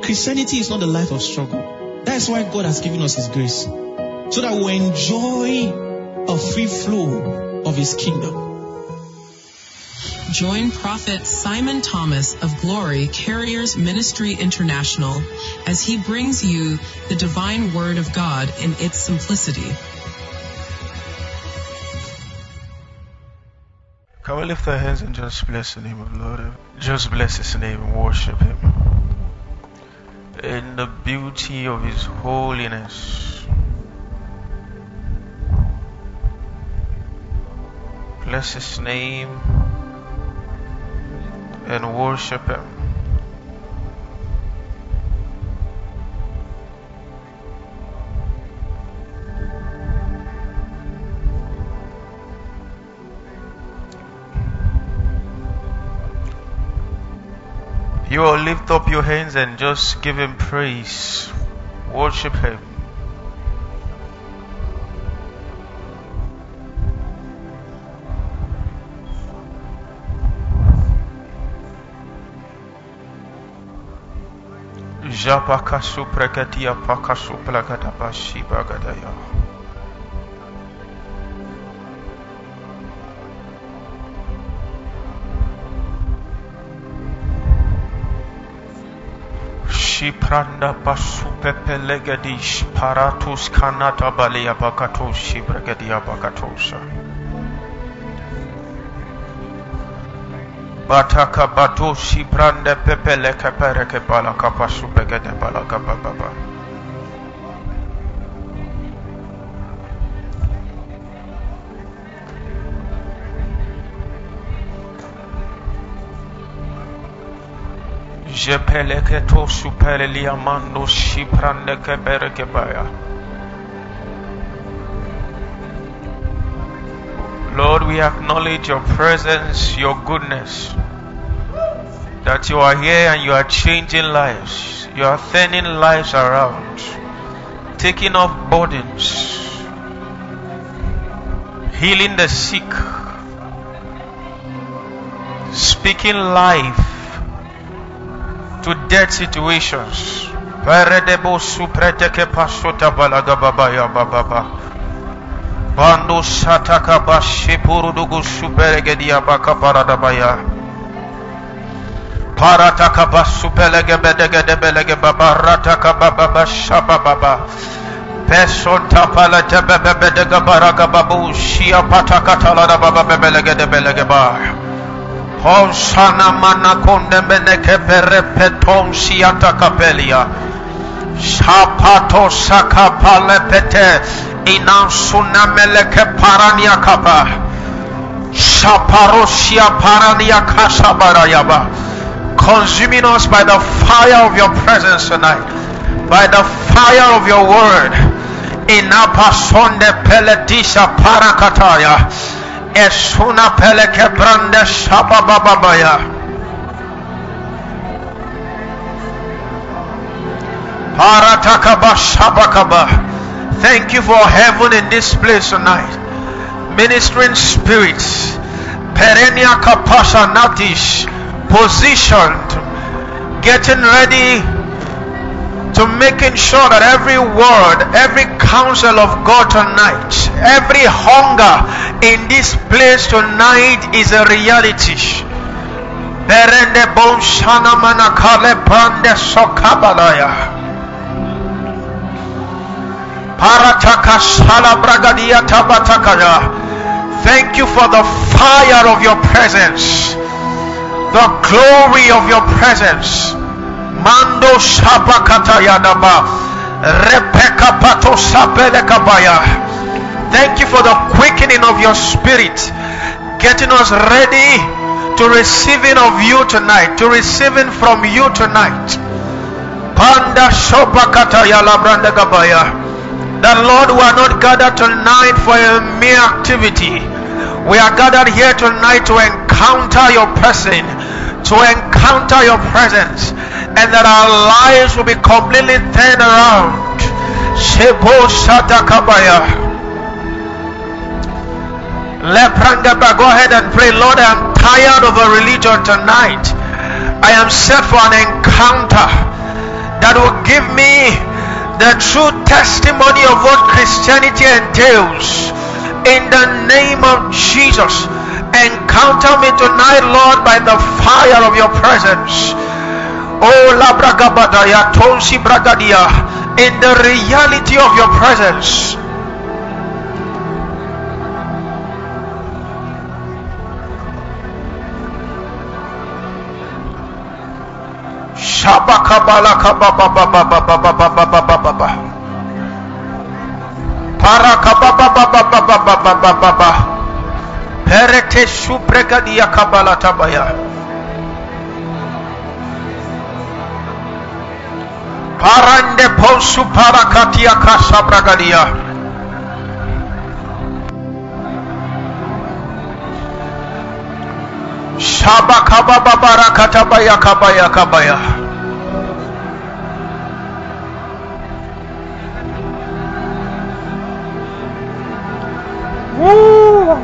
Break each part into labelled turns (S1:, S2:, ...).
S1: Christianity is not a life of struggle. That's why God has given us His grace, so that we enjoy a free flow of His kingdom.
S2: Join Prophet Simon Thomas of Glory Carriers Ministry International as he brings you the divine word of God in its simplicity.
S3: Can we lift our hands and just bless the name of the Lord? Just bless His name and worship Him in the beauty of His holiness. Bless His name and worship Him. You will lift up your hands and just give Him praise. Worship Him. Japakasu prakatia pakasu plakatapashi bagadaya. Shipranda pasu pepelegadish paratus kanata balia bakatoshi bragadia bakatosha. Bataka batoshi branda pepele kapereke balaka pasu begade balaka baba. Jepeleke to superelia mando shiprande kebereke baya. Lord, we acknowledge your presence, your goodness, that you are here and you are changing lives. You are turning lives around, taking off burdens, healing the sick, speaking life to dead situations. Peredebo supreteke pasota balaga baba ya baba. Bando sataka bashipurudugu superegedia baka paradabaya. Parataka basupelege bedege belege baba rataka baba bashaba baba. Pesonta pala tebebe bedege baraga babu shia pataka talada baba belege belege ba. Hosana mana konde meneke perepeton siata kapelia. Shapato sakapale pete inansuna meleke parania kapa. Shaparosia parania kasabarayaba. Consuming us by the fire of your presence tonight, by the fire of your word. Inapasonde peletisha parakataya. Esuna peleke brande shabababaya. Paratakaba shabakaba. Thank you for heaven in this place tonight. Ministering spirits. Perenia kapasha natish. Positioned. Getting ready to making sure that every word, every counsel of God tonight, every hunger in this place tonight is a reality. Berende bon shana manakale brande sokabalaya. Parataka shala bragadia tabatakaya. Thank you for the fire of your presence, the glory of your presence. Mando shabakata yadaba. Repeka pato sapele kabaya. Thank you for the quickening of your spirit, getting us ready to receiving of you tonight, to receiving from you tonight. Panda shobakata yalabranda gabaya. That Lord, we are not gathered tonight for a mere activity. We are gathered here tonight to encounter your person, to encounter your presence, and that our lives will be completely turned around. Shebo Shata Kabaya. Leprangaba, go ahead and pray. Lord, I am tired of a religion tonight. I am set for an encounter that will give me the true testimony of what Christianity entails. In the name of Jesus, encounter me tonight, Lord, by the fire of your presence. Oh, la bragabadaya tonsi bragadia, in the reality of your presence. Shabakabala kabababababababababababa. Parakabababababababababa. Perete supregadia kabala tabaya. Parande posu parakatia kasabragadia. Shabakabababarakatabaya kabaya kabaya. Woo!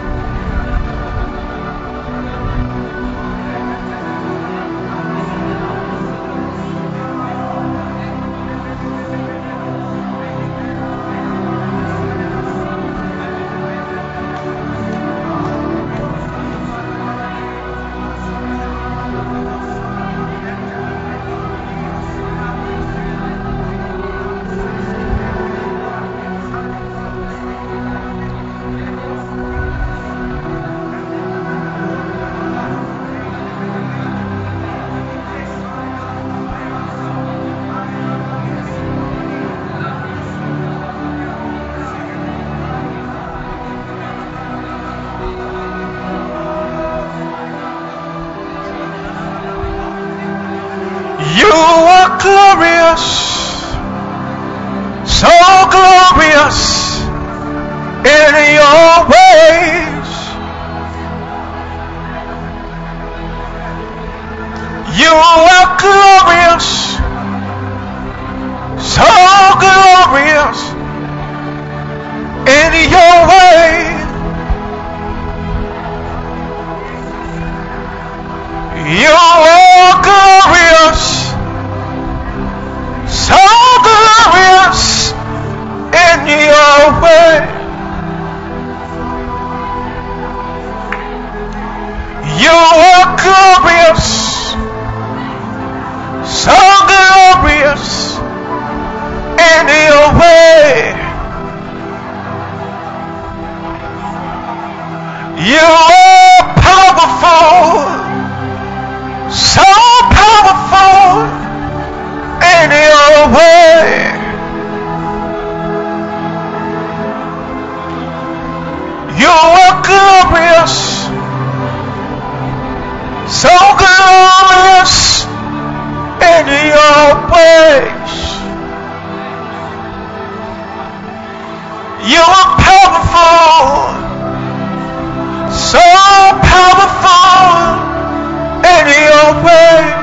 S3: Glorious, so glorious in your ways. You are glorious, so glorious in your ways. You are glorious, so glorious in your way. You are glorious, so glorious in your way. You are powerful, so powerful in your way. You are glorious, so glorious in your ways. You are powerful, so powerful in your way.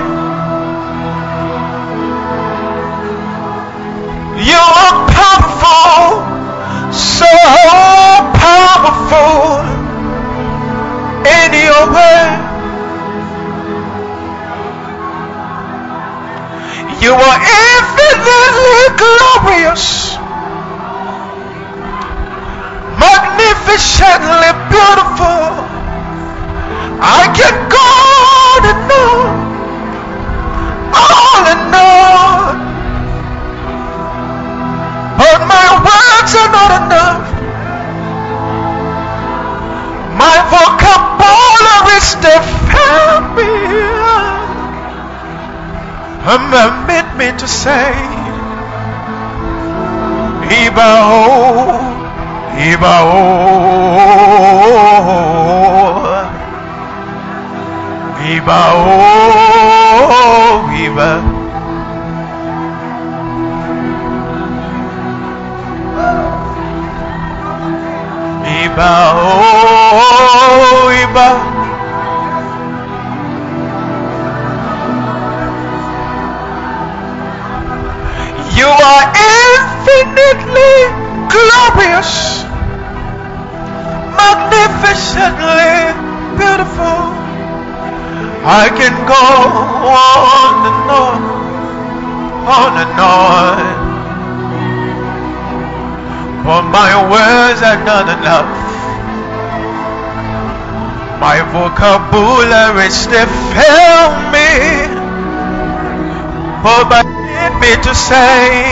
S3: You are powerful, so powerful in your way. You are infinitely glorious, magnificently beautiful. I can go on and on, but my words are not enough. My vocabulary still fail me. Permit me to say, Ibao, Ibao, Ibao, Ibao. Iba, oh, Iba. You are infinitely glorious, magnificently beautiful. I can go on and and on. For my words are not enough. My vocabulary still fail me. But need me to say,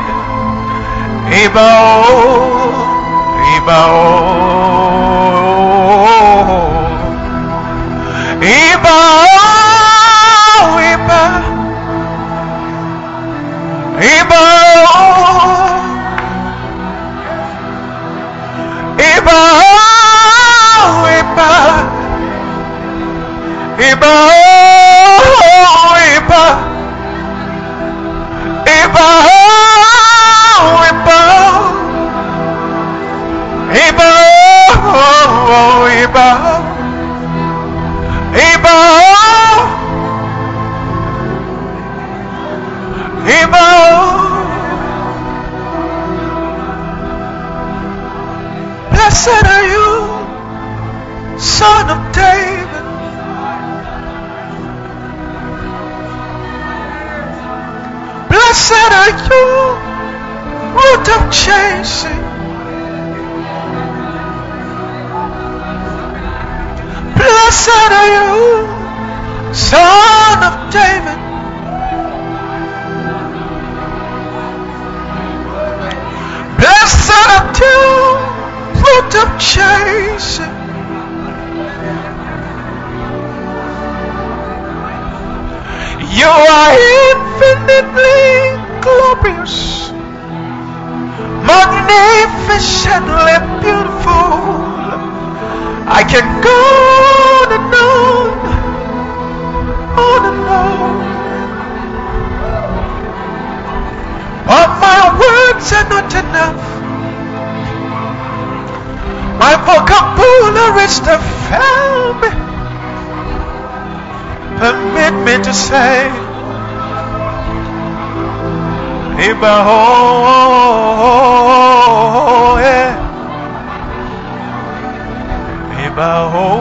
S3: Iba oh, Iba oh, Iba oh, Iba, Iba oh, Iba oh, Iba, Iba oh, Iba, Iba oh, Iba, Iba oh, Iba, Iba oh, Iba oh. Blessed are you, Son of David. Blessed are you, Root of Jesse. Blessed are you, Son of David. Blessed are you, Root of Jesse. You are infinitely glorious, magnificently beautiful. I can go on and on, on and on. But my words are not enough. My vocabulary is to fail me. Permit me to say, Iba oh, yeah. Iba oh.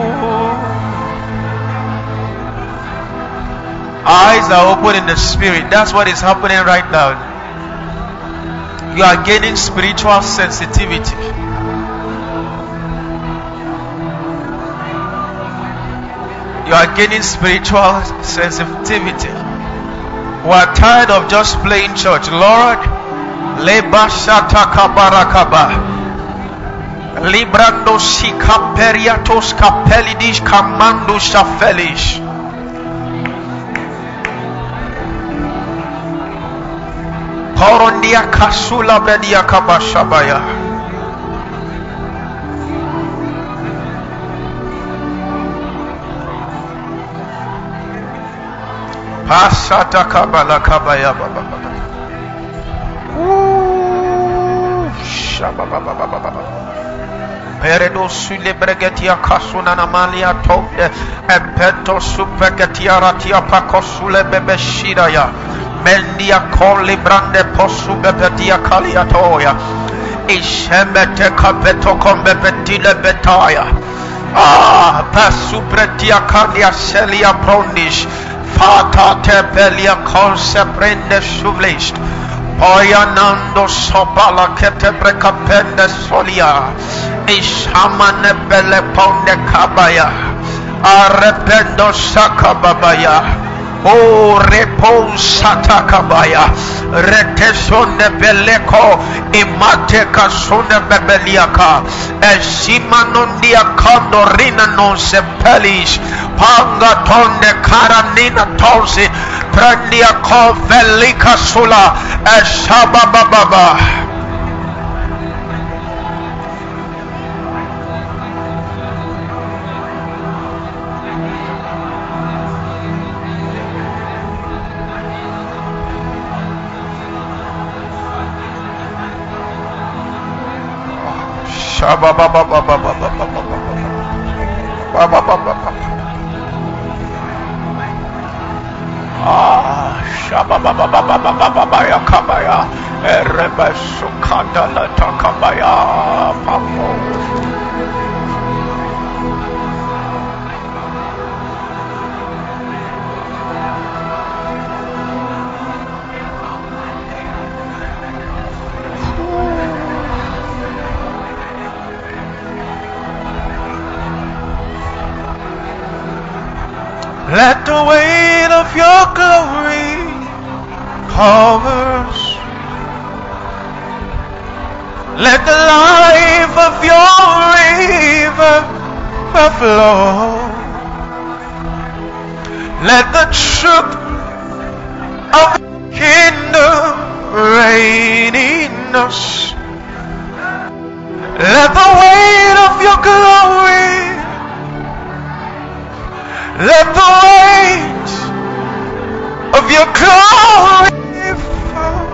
S3: Eyes are open in the spirit. That's what is happening right now. You are gaining spiritual sensitivity. You are gaining spiritual sensitivity. We are tired of just playing church. Lord, Leba Shataka Barakaba, Librando Shika Periatos Kapelidish Kamando Shafelish. Porondia Kasula Bedia Kabashabaya. Pasata kabala kabaya baba baba. Shababa baba baba. Peredo sule bregetia kasuna namalia tonde. Empeto supegetia ratia pakosule bebe shidaya. Mendia koli brande posu bebedia kaliatoya. Ishemete kapeto kombe betile betaya. Ah, pasupretia kalia selia prondish. Fata tepelia conceprende sublist. Poyanando sobala ketebreca pende solia. Ishamane bele ponde kabaya. Arrependo sakababaya. O reposata kabaya. Retesone beleko. Imate kasone bebeliaka. Esimanondia condorina non sepelis. Panga tonde karanina tonsi. Prendia kovelika sula. Eshabababa. Let the weight of your glory cover us. Let the life of your river flow. Let the truth of the kingdom reign in us. Let the weight of your glory, let the weight of your glory fall.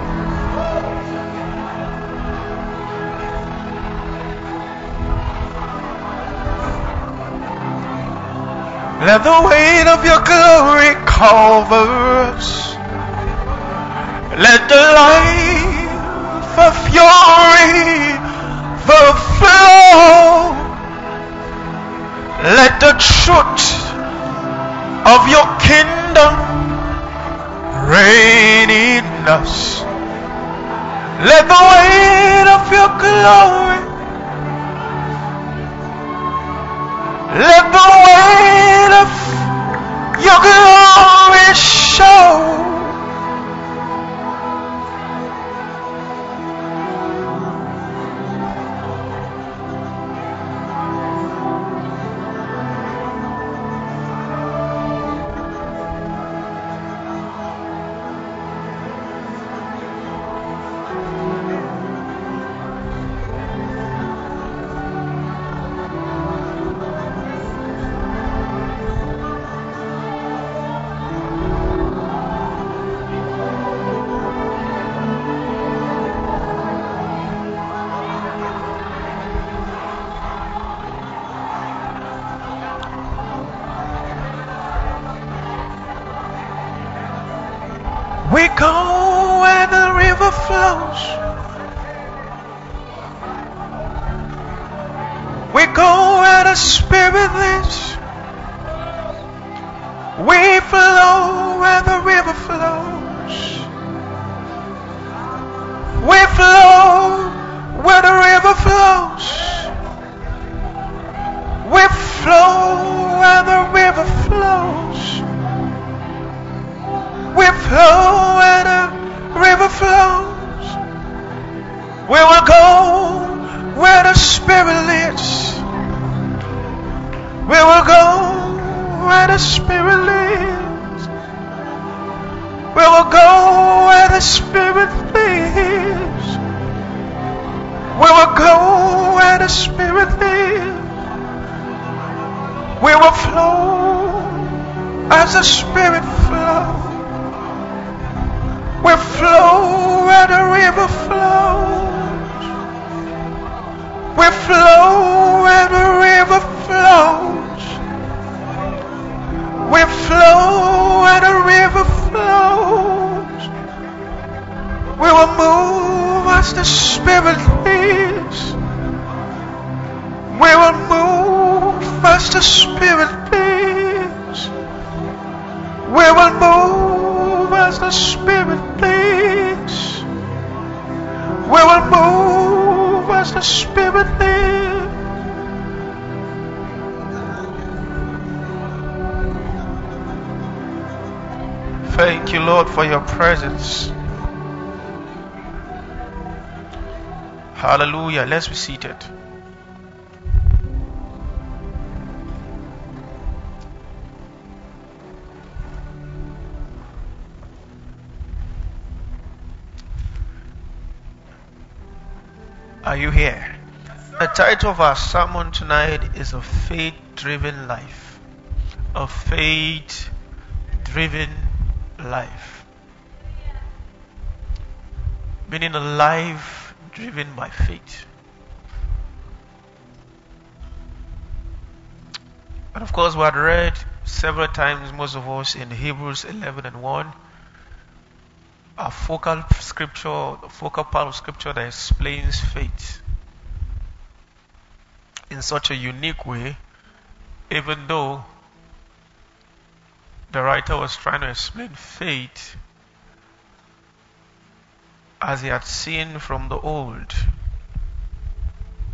S3: Let the weight of your glory cover us. Let the life of your river flow. Let the truth of your kingdom reign in us. Let the weight of your glory, let the weight of your glory show. We go where the river flows. We go where the Spirit is. We flow where the river flows. We flow where the river flows. We flow where the river flows. We flow where the river flows. We will go where the Spirit leads. We will go where the Spirit leads. We will go where the Spirit leads. We will go where the Spirit leads. We will flow as the Spirit flows. We flow where the river flows. We flow where the river flows. We flow where the river flows. We will move as the Spirit leads. We will move as the Spirit leads. We will move as the Spirit leads. We will move as the Spirit leads. Thank you, Lord, for your presence. Hallelujah. Let's be seated. Are you here? The title of our sermon tonight is A Faith-Driven Life. A faith-driven life. Meaning a life driven by faith. And of course, we had read several times, most of us, in Hebrews 11:1. A focal scripture, the focal part of scripture that explains faith in such a unique way, even though the writer was trying to explain faith as he had seen from the old.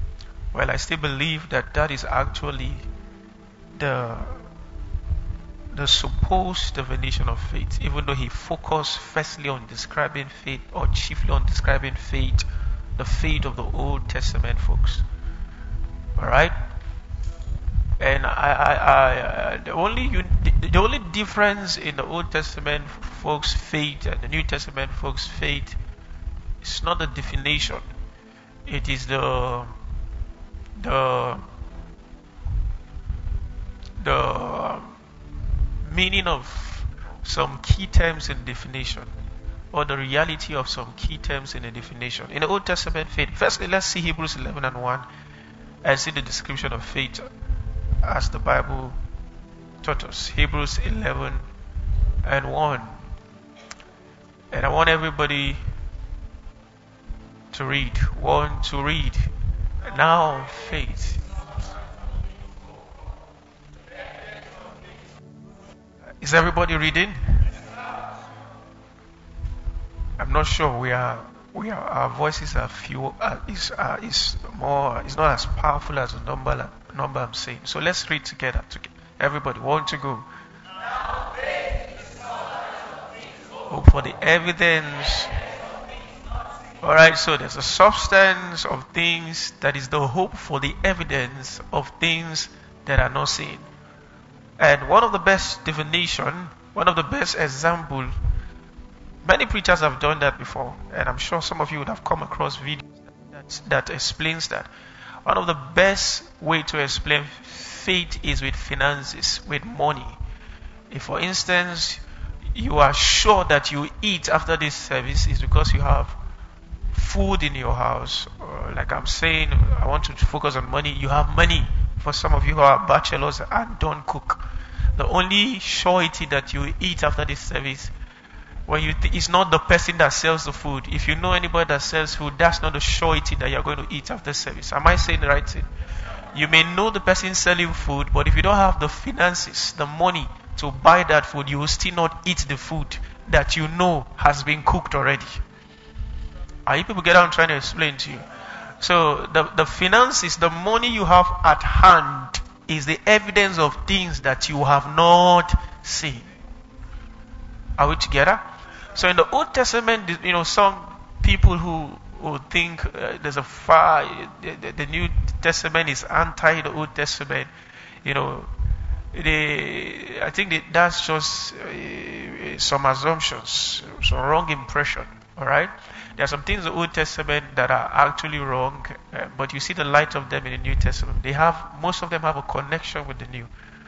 S3: Well, I still believe that that is actually the the supposed definition of faith, even though he focused firstly on describing faith, or chiefly on describing faith, the faith of the Old Testament folks. Alright? And the only difference in the Old Testament folks' faith and the New Testament folks' faith is not the definition. It is the meaning of some key terms in definition, or the reality of some key terms in a definition. In the Old Testament faith, firstly, let's see Hebrews 11:1 and see the description of faith as the Bible taught us. Hebrews 11:1. And I want everybody to read. One to read. Now faith. Is everybody reading? I'm not sure our voices are few. Is more. It's not as powerful as the number I'm saying. So let's read together. Everybody, one to go. Hope for the evidence. All right. So there's a substance of things that is the hope for the evidence of things that are not seen. And one of the best definition, one of the best example, many preachers have done that before, and I'm sure some of you would have come across videos that explains that. One of the best way to explain faith is with finances, with money. If, for instance, you are sure that you eat after this service, is because you have food in your house. Or like I'm saying, I want to focus on money. You have money. For some of you who are bachelors and don't cook, the only surety that you eat after this service, when it's not the person that sells the food. If you know anybody that sells food, that's not the surety that you're going to eat after service. Am I saying the right thing? You may know the person selling food, but if you don't have the finances, the money to buy that food, you will still not eat the food that you know has been cooked already. Are you people get what I'm trying to explain to you? So the finances, the money you have at hand, is the evidence of things that you have not seen. Are we together? So in the Old Testament, some people who think there's a fire, the New Testament is anti the Old Testament. I think that's just some assumptions, some wrong impression. All right. There are some things in the Old Testament that are actually wrong, but you see the light of them in the New Testament. Most of them have a connection with the New.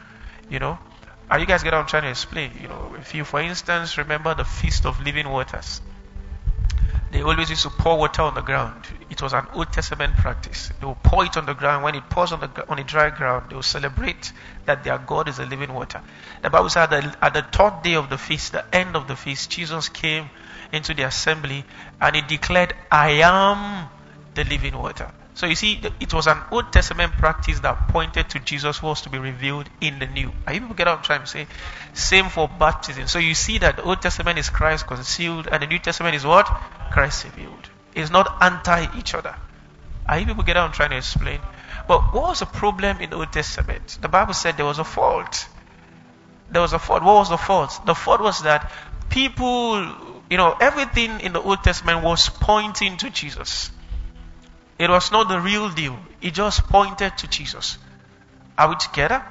S3: Are you guys getting what I'm trying to explain? If you, for instance, remember the Feast of Living Waters, they always used to pour water on the ground. It was an Old Testament practice. They will pour it on the ground. When it pours on the dry ground, they will celebrate that their God is a living water. The Bible said that at the third day of the feast, the end of the feast, Jesus came into the assembly and he declared, I am the living water. So you see, it was an Old Testament practice that pointed to Jesus who was to be revealed in the New. Are you people get what I'm trying to say? Same for baptism. So you see that the Old Testament is Christ concealed and the New Testament is what? Christ revealed. It's not anti each other. Are you people get what I'm trying to explain? But what was the problem in the Old Testament? The Bible said there was a fault. There was a fault. What was the fault? The fault was that people, everything in the Old Testament was pointing to Jesus. It was not the real deal. It just pointed to Jesus. Are we together?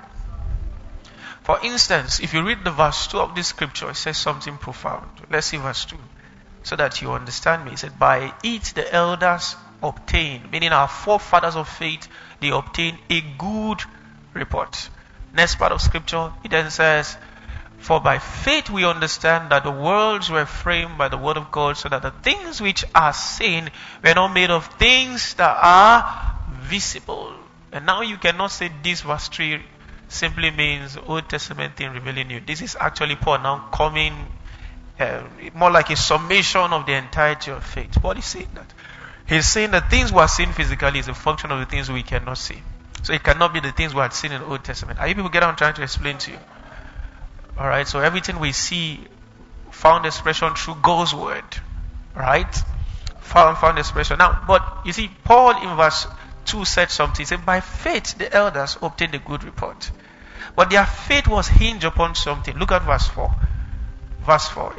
S3: For instance, if you read the verse 2 of this scripture, it says something profound. Let's see verse 2 so that you understand me. It said, by it the elders obtained, meaning our forefathers of faith, they obtained a good report. Next part of scripture, it then says, for by faith we understand that the worlds were framed by the word of God, so that the things which are seen were not made of things that are visible. And now you cannot say this verse 3 simply means Old Testament thing revealing new. This is actually Paul now coming more like a summation of the entirety of faith. Paul is saying that. He's saying that things we are seen physically is a function of the things we cannot see. So it cannot be the things we had seen in the Old Testament. Are you people get what I'm trying to explain to you? Alright, so everything we see found expression through God's word. Right? Found expression. Now, but you see, Paul in verse 2 said something. He said, by faith the elders obtained a good report. But their faith was hinged upon something. Look at verse 4. Verse 4.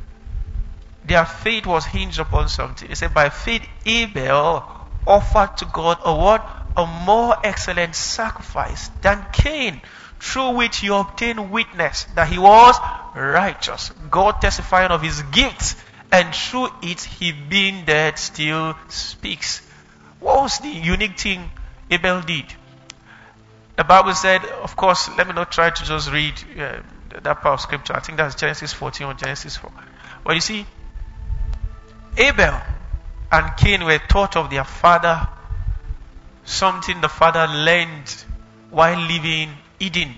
S3: Their faith was hinged upon something. It said, by faith Abel offered to God a what? A more excellent sacrifice than Cain, through which he obtained witness that he was righteous, God testifying of his gifts, and through it he being dead still speaks. What was the unique thing Abel did? The Bible said, of course, let me not try to just read that part of scripture. I think that's Genesis 14 or Genesis 4. But you see, Abel and Cain were taught of their father something the father learned while living Eden.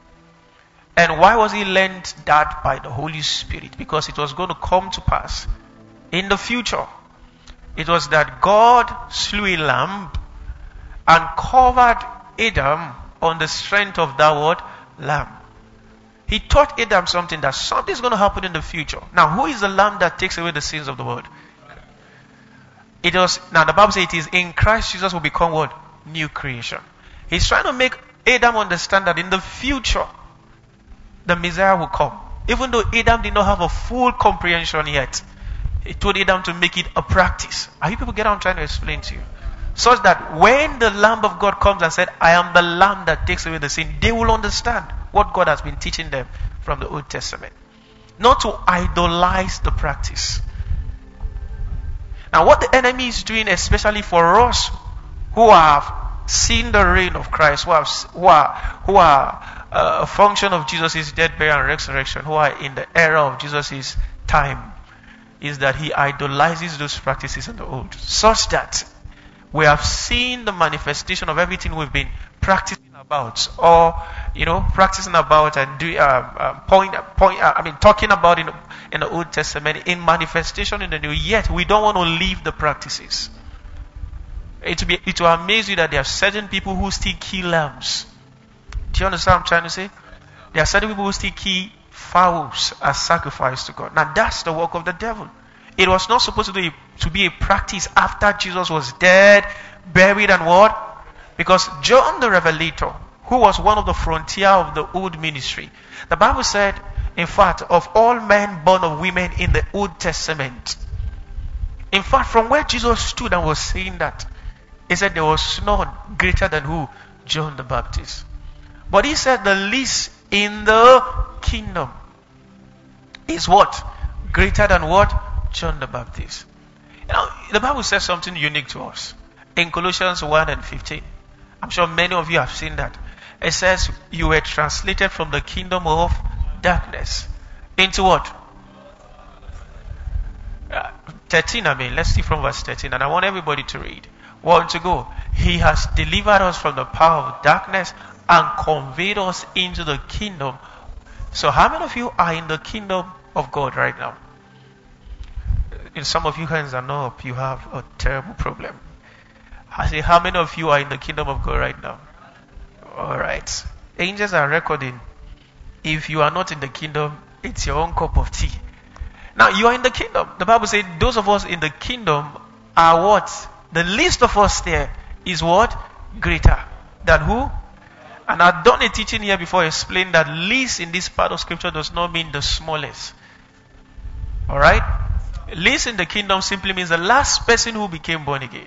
S3: And why was he learned that? By the Holy Spirit? Because it was going to come to pass in the future. It was that God slew a lamb and covered Adam on the strength of that word, lamb. He taught Adam something, that something is going to happen in the future. Now, who is the lamb that takes away the sins of the world? It was, now the Bible says it is in Christ Jesus will become what? New creation. He's trying to make Adam understand that in the future, the Messiah will come. Even though Adam did not have a full comprehension yet, he told Adam to make it a practice. Are you people get what I'm trying to explain to you? Such that when the Lamb of God comes and said, I am the Lamb that takes away the sin, they will understand what God has been teaching them from the Old Testament. Not to idolize the practice. Now what the enemy is doing, especially for us who have seen the reign of Christ, who are a function of Jesus' death, burial, and resurrection, who are in the era of Jesus' time, is that he idolizes those practices in the old, such that we have seen the manifestation of everything we've been practicing about, or practicing about and talking about in the Old Testament, in manifestation in the New. Yet we don't want to leave the practices. It will amaze you that there are certain people who still kill lambs. Do you understand what I'm trying to say? There are certain people who still kill fowls as sacrifice to God. Now that's the work of the devil. It was not supposed to be a practice after Jesus was dead, buried, and what? Because John the Revelator, who was one of the frontier of the old ministry, the Bible said, in fact, of all men born of women in the Old Testament, in fact, from where Jesus stood and was saying that, he said there was none greater than who? John the Baptist. But he said the least in the kingdom is what? Greater than what? John the Baptist. The Bible says something unique to us. In Colossians 1:15. I'm sure many of you have seen that. It says, you were translated from the kingdom of darkness into what? 13, let's see from verse 13. And I want everybody to read. 1 to go. He has delivered us from the power of darkness and conveyed us into the kingdom. So how many of you are in the kingdom of God right now? In some of you hands are not up, you have a terrible problem. I say, how many of you are in the kingdom of God right now? Alright. Angels are recording. If you are not in the kingdom, it's your own cup of tea. Now, you are in the kingdom. The Bible says those of us in the kingdom are what? The least of us there is what? Greater than who? And I've done a teaching here before, explain that least in this part of scripture does not mean the smallest. Alright? Least in the kingdom simply means the last person who became born again.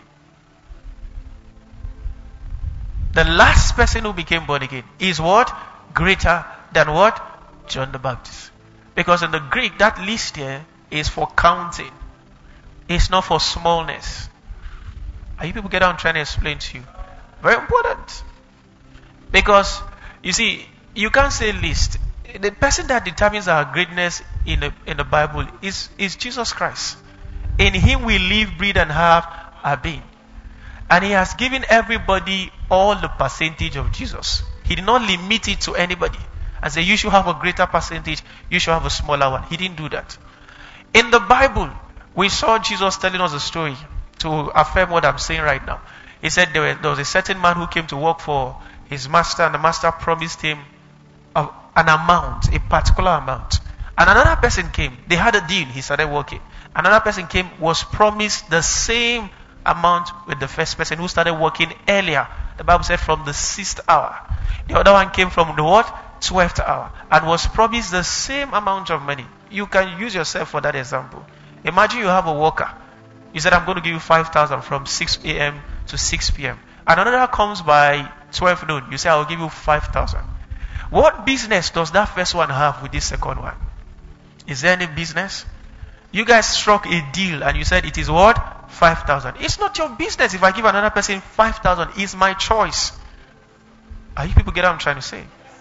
S3: The last person who became born again is what? Greater than what? John the Baptist. Because in the Greek, that list here is for counting. It's not for smallness. Are you people get out and trying to explain to you? Very important. Because, you see, you can't say list. The person that determines our greatness in the Bible is Jesus Christ. In him we live, breathe, and have our being. And he has given everybody all the percentage of Jesus. He did not limit it to anybody and say, you should have a greater percentage, you should have a smaller one. He didn't do that. In the Bible, we saw Jesus telling us a story to affirm what I'm saying right now. He said there was a certain man who came to work for his master, and the master promised him an amount, a particular amount. And another person came. They had a deal. He started working. Another person came, was promised the same amount with the first person who started working earlier The Bible said from the 6th hour. The other one came from the what? 12th hour. And was promised the same amount of money. You can use yourself for that example. Imagine you have a worker. You said, I'm going to give you 5,000 from 6 a.m. to 6 p.m. And another comes by 12 noon. You say, I'll give you 5,000. What business does that first one have with this second one? Is there any business? You guys struck a deal and you said it is what? 5,000. It's not your business if I give another person 5,000. It's my choice. Are you people get what I'm trying to say?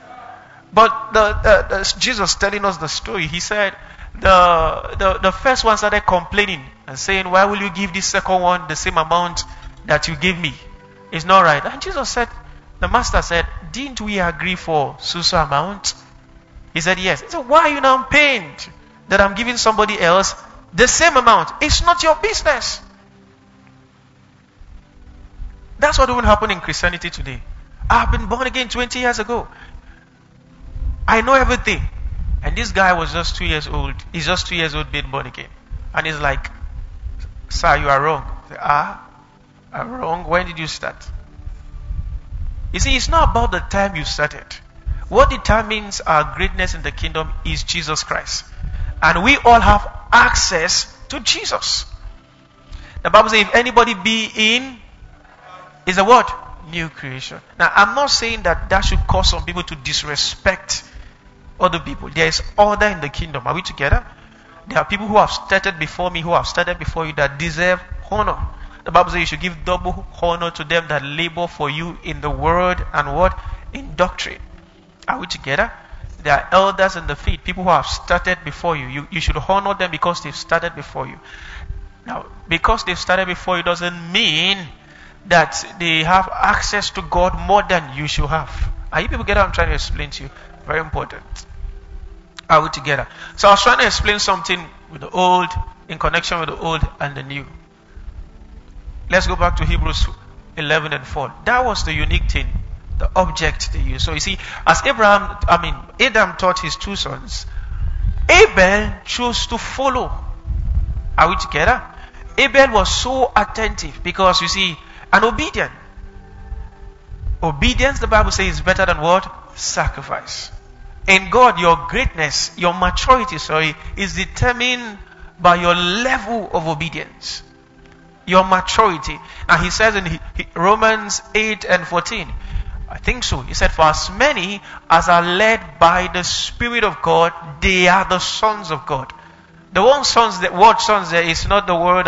S3: But Jesus telling us the story, he said the first one started complaining and saying, why will you give this second one the same amount that you gave me? It's not right. And Jesus said, the master said, didn't we agree for so amount? He said, yes. He said, why are you now pained that I'm giving somebody else the same amount? It's not your business. That's what will happen in Christianity today. I've been born again 20 years ago. I know everything. And this guy was just 2 years old. He's just 2 years old being born again. And he's like, sir, you are wrong. I say, I'm wrong. When did you start? You see, it's not about the time you started. What determines our greatness in the kingdom is Jesus Christ. And we all have access to Jesus. The Bible says, if anybody be in, is a what? New creation. Now, I'm not saying that should cause some people to disrespect other people. There is order in the kingdom. Are we together? There are people who have started before me, who have started before you, that deserve honor. The Bible says you should give double honor to them that labor for you in the word and what? In doctrine. Are we together? There are elders in the faith, people who have started before you. You should honor them because they've started before you. Now, because they've started before you doesn't mean that they have access to God more than you should have. Are you people get what I'm trying to explain to you? Very important. Are we together? So I was trying to explain something with the old, in connection with the old and the new. Let's go back to Hebrews 11 and 4. That was the unique thing, the object they used. So you see, as Adam taught his two sons, Abel chose to follow. Are we together? Abel was so attentive because you see, and obedient. Obedience, the Bible says, is better than what? Sacrifice. In God, your greatness, your maturity, is determined by your level of obedience. Your maturity. Now he says in Romans 8 and 14, I think so. He said, for as many as are led by the Spirit of God, they are the sons of God. The word sons there is not the word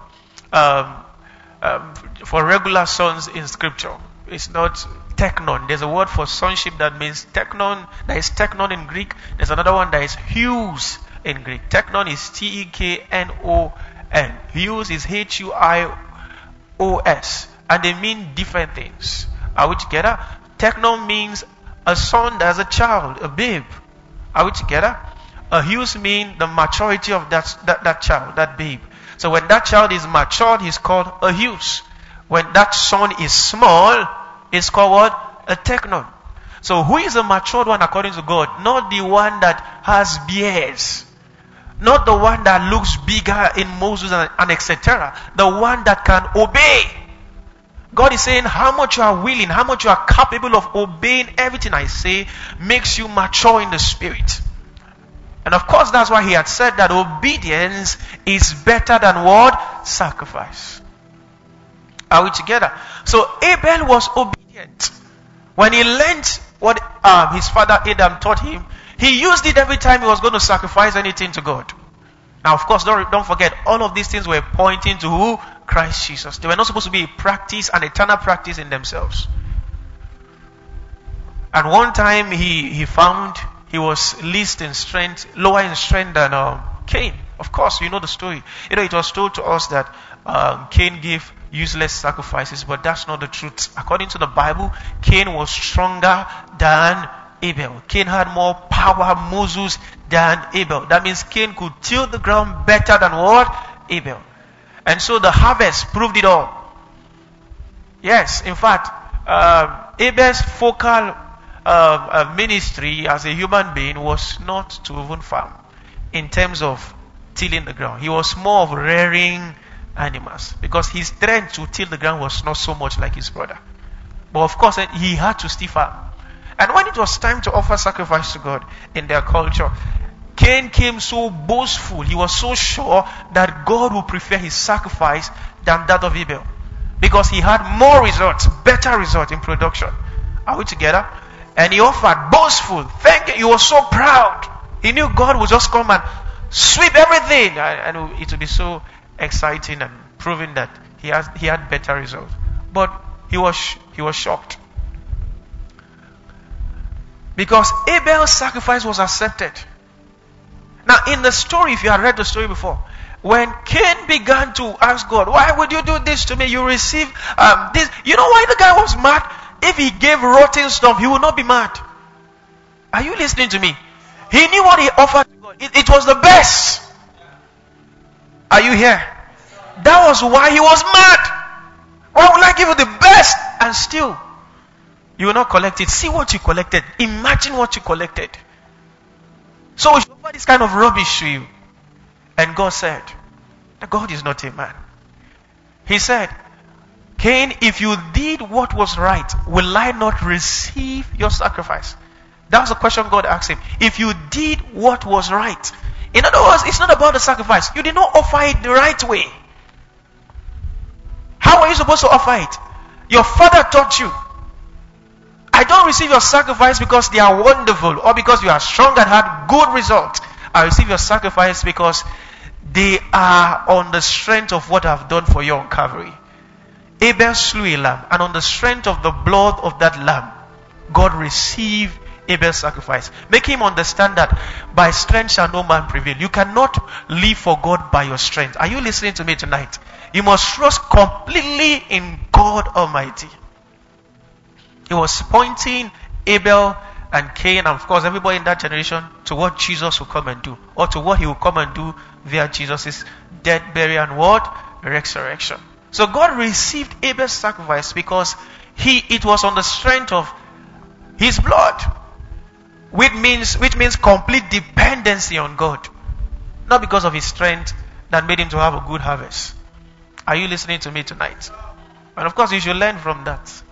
S3: for regular sons in scripture. It's not teknon. There's a word for sonship that means teknon. There is teknon in Greek. There's another one that is huios in Greek. Teknon is Teknon. Huios is Huios. And they mean different things. Are we together? Teknon means a son that has a child, a babe. Are we together? A huios means the maturity of that child, that babe. So when that child is matured, he's called a huios. When that son is small, it's called what? A teknon. So who is a matured one according to God? Not the one that has beards. Not the one that looks bigger in Moses and etc. The one that can obey. God is saying how much you are willing, how much you are capable of obeying everything I say makes you mature in the spirit. And of course that's why he had said that obedience is better than what? Sacrifice. Are we together? So Abel was obedient. When he learned what his father Adam taught him, he used it every time he was going to sacrifice anything to God. Now, of course, don't forget, all of these things were pointing to who? Christ Jesus. They were not supposed to be a practice, an eternal practice in themselves. And one time he found he was lower in strength than Cain. Of course, you know the story. It was told to us that Cain gave useless sacrifices, but that's not the truth. According to the Bible, Cain was stronger than Abel. Cain had more power, muscles than Abel. That means Cain could till the ground better than what? Abel. And so the harvest proved it all. Yes, in fact, Abel's focal ministry as a human being was not to even farm in terms of tilling the ground. He was more of rearing animals because his strength to till the ground was not so much like his brother. But of course, he had to still farm. And when it was time to offer sacrifice to God in their culture, Cain came so boastful. He was so sure that God would prefer his sacrifice than that of Abel. Because he had more results, better results in production. Are we together? And he offered boastful. He was so proud. He knew God would just come and sweep everything. And it would be so exciting and proving that he had better results. But he was shocked. Because Abel's sacrifice was accepted. Now in the story, if you had read the story before, when Cain began to ask God, why would you do this to me? You receive this. You know why the guy was mad? If he gave rotten stuff, he would not be mad. Are you listening to me? He knew what he offered to God. It was the best. Are you here? That was why he was mad. Why would I give you the best? And still, you will not collect it. See what you collected. Imagine what you collected. So we should offer this kind of rubbish to you. And God said, God is not a man. He said, Cain, if you did what was right, will I not receive your sacrifice? That was the question God asked him. If you did what was right. In other words, it's not about the sacrifice. You did not offer it the right way. How are you supposed to offer it? Your father taught you. I don't receive your sacrifice because they are wonderful or because you are strong and had good results. I receive your sacrifice because they are on the strength of what I've done for you on Calvary. Abel slew a lamb, and on the strength of the blood of that lamb, God received Abel's sacrifice. Make him understand that by strength shall no man prevail. You cannot live for God by your strength. Are you listening to me tonight? You must trust completely in God Almighty. He was pointing Abel and Cain, and of course everybody in that generation, to what Jesus will come and do, or to what he will come and do via Jesus' death, burial, and what? Resurrection. So God received Abel's sacrifice because it was on the strength of his blood, which means complete dependency on God, not because of his strength that made him to have a good harvest. Are you listening to me tonight? And of course you should learn from that.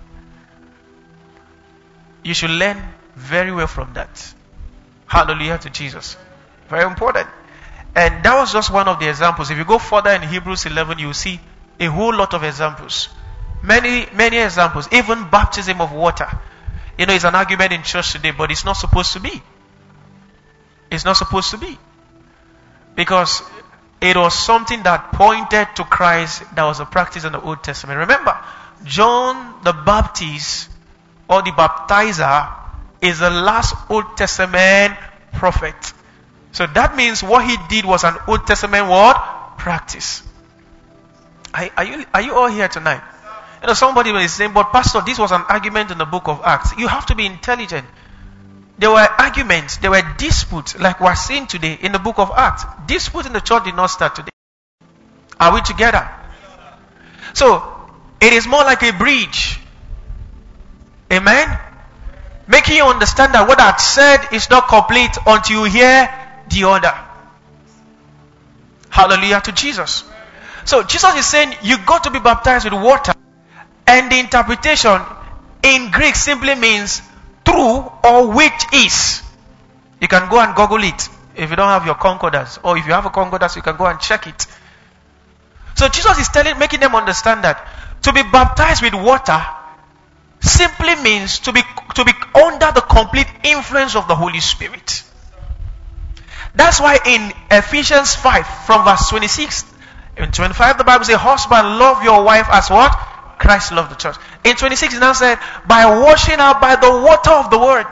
S3: You should learn very well from that. Hallelujah to Jesus. Very important. And that was just one of the examples. If you go further in Hebrews 11, you will see a whole lot of examples. Many examples. Even baptism of water. You know, it's an argument in church today, but it's not supposed to be. It's not supposed to be. Because it was something that pointed to Christ that was a practice in the Old Testament. Remember, John the Baptist, or the baptizer, is the last Old Testament prophet. So that means what he did was an Old Testament what? Practice. Are you all here tonight? You know, somebody was saying, but Pastor, this was an argument in the book of Acts. You have to be intelligent. There were arguments, there were disputes, like we're seeing today in the book of Acts. Dispute in the church did not start today. Are we together? So, it is more like a bridge. Amen? Making you understand that what I've said is not complete until you hear the other. Hallelujah to Jesus. So Jesus is saying you got to be baptized with water. And the interpretation in Greek simply means through or which is. You can go and Google it if you don't have your concordance. Or if you have a concordance, you can go and check it. So Jesus is making them understand that to be baptized with water simply means to be under the complete influence of the Holy Spirit. That's why in Ephesians 5 from verse 26 and 25 the Bible says, husband, love your wife as what? Christ loved the church. In 26 it now said, by washing her by the water of the word.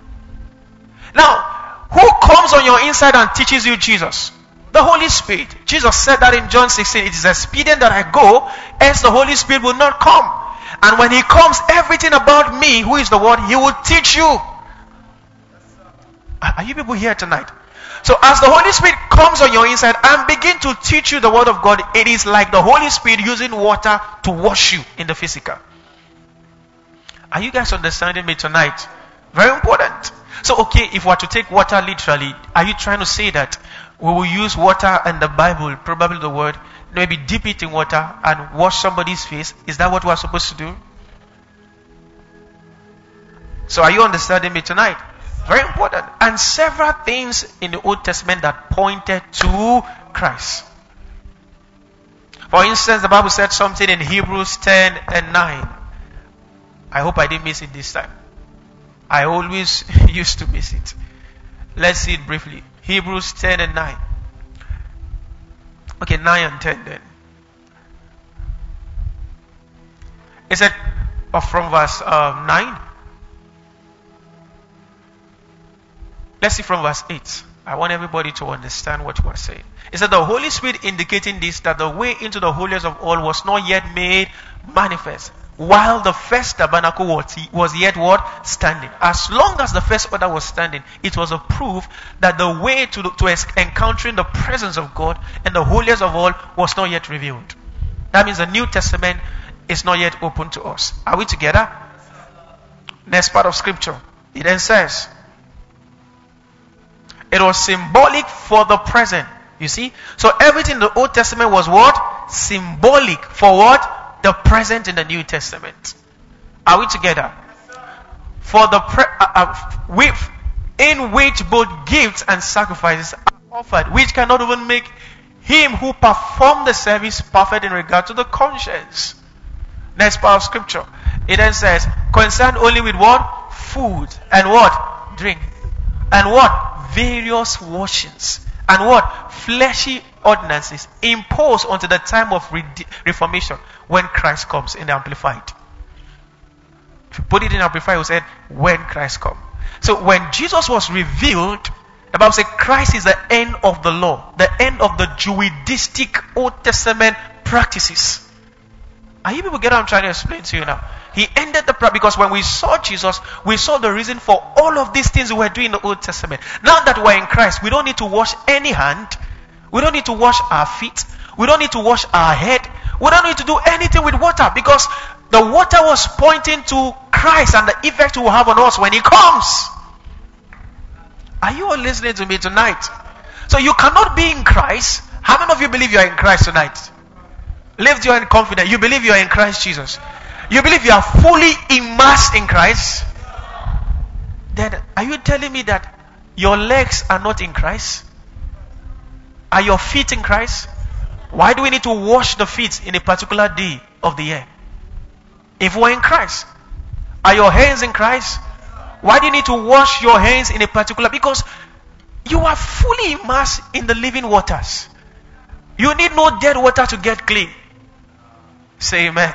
S3: Now, who comes on your inside and teaches you Jesus? The Holy Spirit. Jesus said that in John 16, it is expedient that I go, else the Holy Spirit will not come. And when he comes, everything about me, who is the word, he will teach you. Are you people here tonight? So as the Holy Spirit comes on your inside and begin to teach you the word of God, it is like the Holy Spirit using water to wash you in the physical. Are you guys understanding me tonight? Very important. So okay, if we are to take water literally, are you trying to say that we will use water and the Bible, probably the word, maybe dip it in water and wash somebody's face? Is that what we are supposed to do? So are you understanding me tonight? Very important. And several things in the Old Testament that pointed to Christ. For instance, the Bible said something in Hebrews 10 and 9. I hope I didn't miss it this time. I always used to miss it. Let's see it briefly. Hebrews 10 and 9. Okay, 9 and 10 then. It said, from verse 9. Let's see from verse 8. I want everybody to understand what you are saying. It said, the Holy Spirit indicating this, that the way into the holiest of all was not yet made manifest, while the first tabernacle was yet what? Standing. As long as the first order was standing, it was a proof that the way to encountering the presence of God and the holiest of all was not yet revealed. That means the New Testament is not yet open to us. Are we together? Next part of scripture. It then says, it was symbolic for the present. You see? So everything in the Old Testament was what? Symbolic for what? The present in the New Testament. Are we together? For the in which both gifts and sacrifices are offered, which cannot even make him who performed the service perfect in regard to the conscience. Next part of scripture. It then says, concerned only with what? Food and what? Drink. And what? Various washings. And what? Fleshy ordinances imposed until the time of reformation, when Christ comes in the Amplified. If you put it in Amplified, it said, when Christ comes. So when Jesus was revealed, the Bible says Christ is the end of the law, the end of the Judaistic Old Testament practices. Are you people get what I'm trying to explain to you now? He ended the practice, because when we saw Jesus, we saw the reason for all of these things we were doing in the Old Testament. Now that we're in Christ, we don't need to wash any hand. We don't need to wash our feet. We don't need to wash our head. We don't need to do anything with water, because the water was pointing to Christ and the effect it will have on us when He comes. Are you all listening to me tonight? So you cannot be in Christ. How many of you believe you are in Christ tonight? Lift your hand confident. You believe you are in Christ Jesus. You believe you are fully immersed in Christ. Then are you telling me that your legs are not in Christ? Are your feet in Christ? Why do we need to wash the feet in a particular day of the year? If we're in Christ. Are your hands in Christ? Why do you need to wash your hands in a particular? Because you are fully immersed in the living waters. You need no dead water to get clean. Say amen.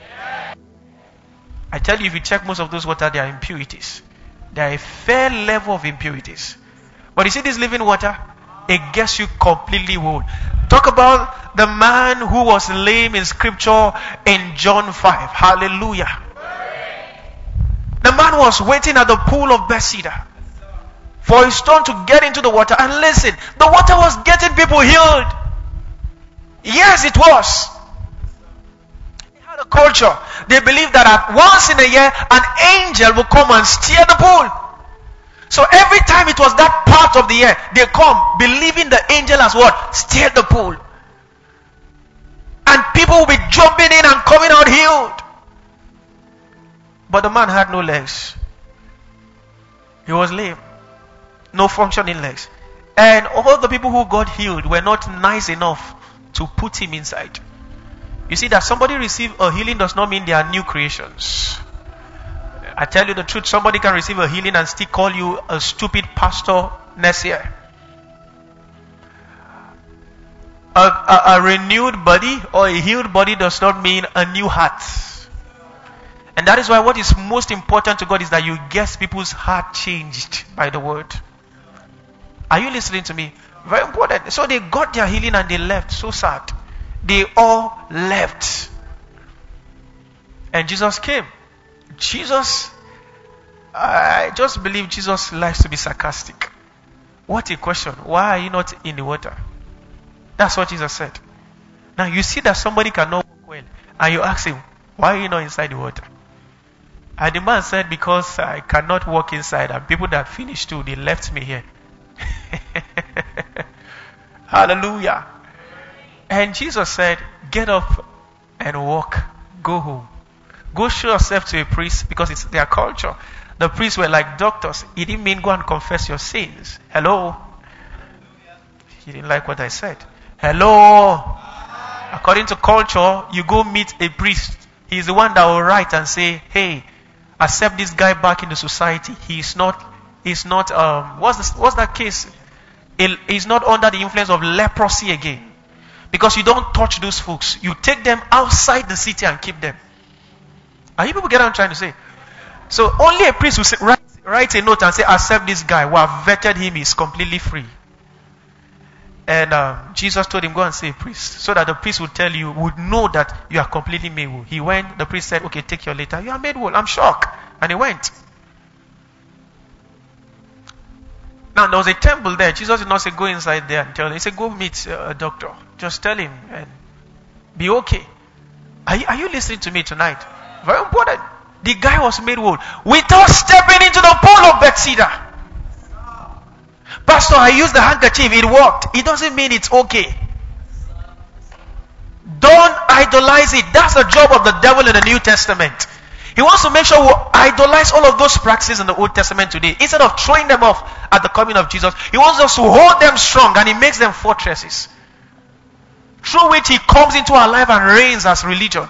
S3: I tell you, if you check most of those water, there are impurities. There are a fair level of impurities. But you see this living water, it gets you completely whole. Talk about the man who was lame in scripture in John 5. Hallelujah. The man was waiting at the pool of Bethesda for his turn to get into the water. And listen, the water was getting people healed. Yes, it was. They had a culture. They believed that at once in a year, an angel will come and steer the pool. So every time it was that part of the year, they come believing the angel has what? Steered the pool. And people will be jumping in and coming out healed. But the man had no legs. He was lame. No functioning legs. And all the people who got healed were not nice enough to put him inside. You see, that somebody receive a healing does not mean they are new creations. I tell you the truth, somebody can receive a healing and still call you a stupid pastor next year. A renewed body or a healed body does not mean a new heart. And that is why what is most important to God is that you get people's heart changed by the word. Are you listening to me? Very important. So they got their healing and they left. So sad. They all left. And Jesus came. I just believe Jesus likes to be sarcastic. What a question. Why are you not in the water? That's what Jesus said. Now you see that somebody cannot walk well, and you ask him, why are you not inside the water? And the man said, because I cannot walk inside, and people that finished too, they left me here. Hallelujah. And Jesus said, get up and walk. Go home. Go show yourself to a priest, because it's their culture. The priests were like doctors. He didn't mean go and confess your sins. Hello? He didn't like what I said. Hello? According to culture, you go meet a priest. He's the one that will write and say, hey, accept this guy back into society. He's not, what's that case? He's not under the influence of leprosy again. Because you don't touch those folks. You take them outside the city and keep them. Are you people get what I'm trying to say? So only a priest will write a note and say, accept this guy. We have vetted him. He's completely free. And Jesus told him, go and see a priest. So that the priest would tell you, would know that you are completely made whole. He went, the priest said, okay, take your letter. You are made whole. I'm shocked. And he went. Now there was a temple there. Jesus did not say, go inside there and tell him. He said, go meet a doctor. Just tell him and be okay. Are you listening to me tonight? Very important. The guy was made whole without stepping into the pool of Bethesda. Pastor, I used the handkerchief, it worked. It doesn't mean it's okay. Don't idolize it. That's the job of the devil in the New Testament. He wants to make sure we idolize all of those practices in the Old Testament today. Instead of throwing them off at the coming of Jesus, he wants us to hold them strong, and he makes them fortresses through which he comes into our life and reigns as religion.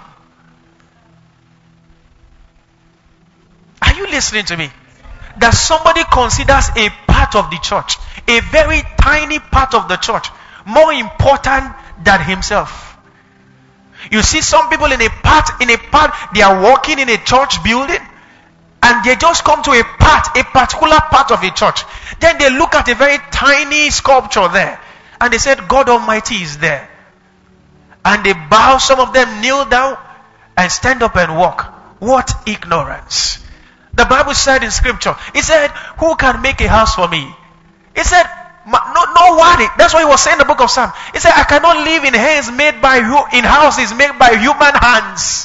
S3: Are you listening to me? That somebody considers a part of the church, a very tiny part of the church, more important than himself. You see some people in a part, they are walking in a church building, and they just come to a particular part of a church. Then they look at a very tiny sculpture there, and they said, God Almighty is there. And they bow, some of them kneel down and stand up and walk. What ignorance. The Bible said in scripture, it said, who can make a house for me? It said, no one. That's what he was saying in the book of Psalms. He said, I cannot live in houses made by human hands.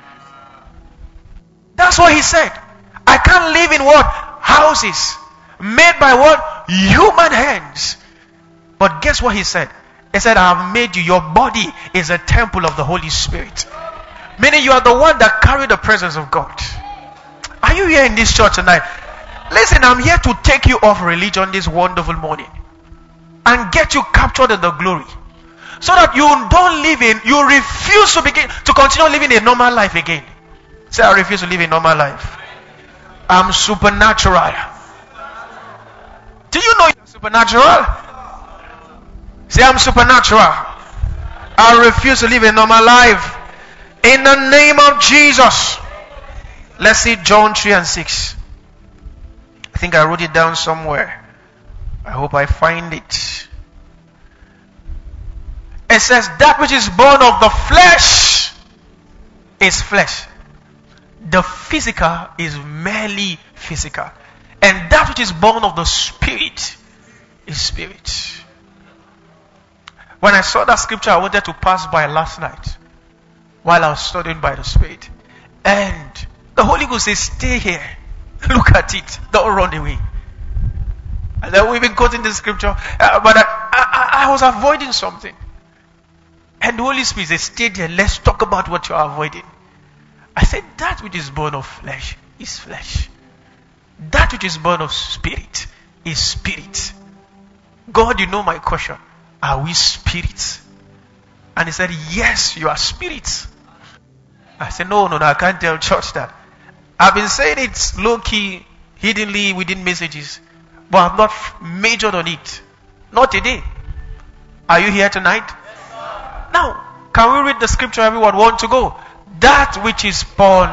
S3: That's what he said. I can't live in what? Houses made by what? Human hands. But guess what he said? He said, I have made you. Your body is a temple of the Holy Spirit. Meaning you are the one that carry the presence of God. Are you here in this church tonight? Listen, I'm here to take you off religion this wonderful morning and get you captured in the glory, so that you refuse to continue living a normal life again. Say, I refuse to live a normal life. I'm supernatural. Do you know you're supernatural? Say, I'm supernatural. I refuse to live a normal life. In the name of Jesus. Let's see John 3 and 6. I think I wrote it down somewhere. I hope I find it. It says, that which is born of the flesh is flesh. The physical is merely physical. And that which is born of the spirit is spirit. When I saw that scripture, I wanted to pass by last night while I was studying by the Spirit. And the Holy Ghost says, stay here. Look at it. Don't run away. And then we've been quoting the scripture. But I was avoiding something. And the Holy Spirit says, stay there. Let's talk about what you are avoiding. I said, that which is born of flesh is flesh. That which is born of spirit is spirit. God, you know my question. Are we spirits? And he said, yes, you are spirits. I said, no, I can't tell church that. I've been saying it low-key, hiddenly within messages, but I've not majored on it. Not today. Are you here tonight? Yes, now, can we read the scripture everyone want to go? That which is born.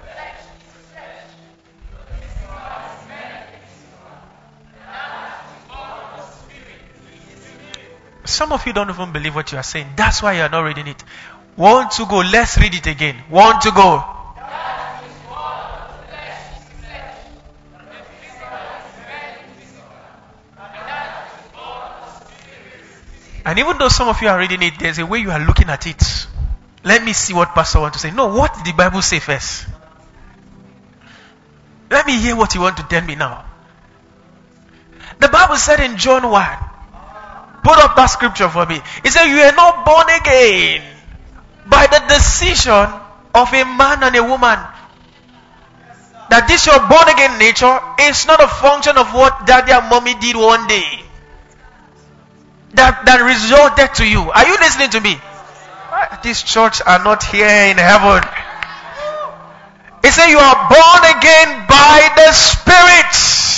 S3: Some of you don't even believe what you are saying. That's why you are not reading it. Want to go? Let's read it again. Want to go? And even though some of you are reading it, there's a way you are looking at it. Let me see what Pastor wants to say. No, what did the Bible say first? Let me hear what you want to tell me now. The Bible said in John 1, put up that scripture for me. It said, you are not born again by the decision of a man and a woman. that this your born again nature is not a function of what daddy and mommy did one day that resulted to you. Are you listening to me? This church are not here in heaven. He said you are born again by the Spirit.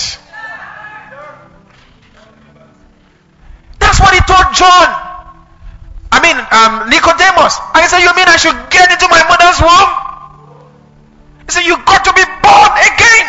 S3: That's what he told John. Nicodemus. I said, you mean I should get into my mother's womb? He said, you got to be born again.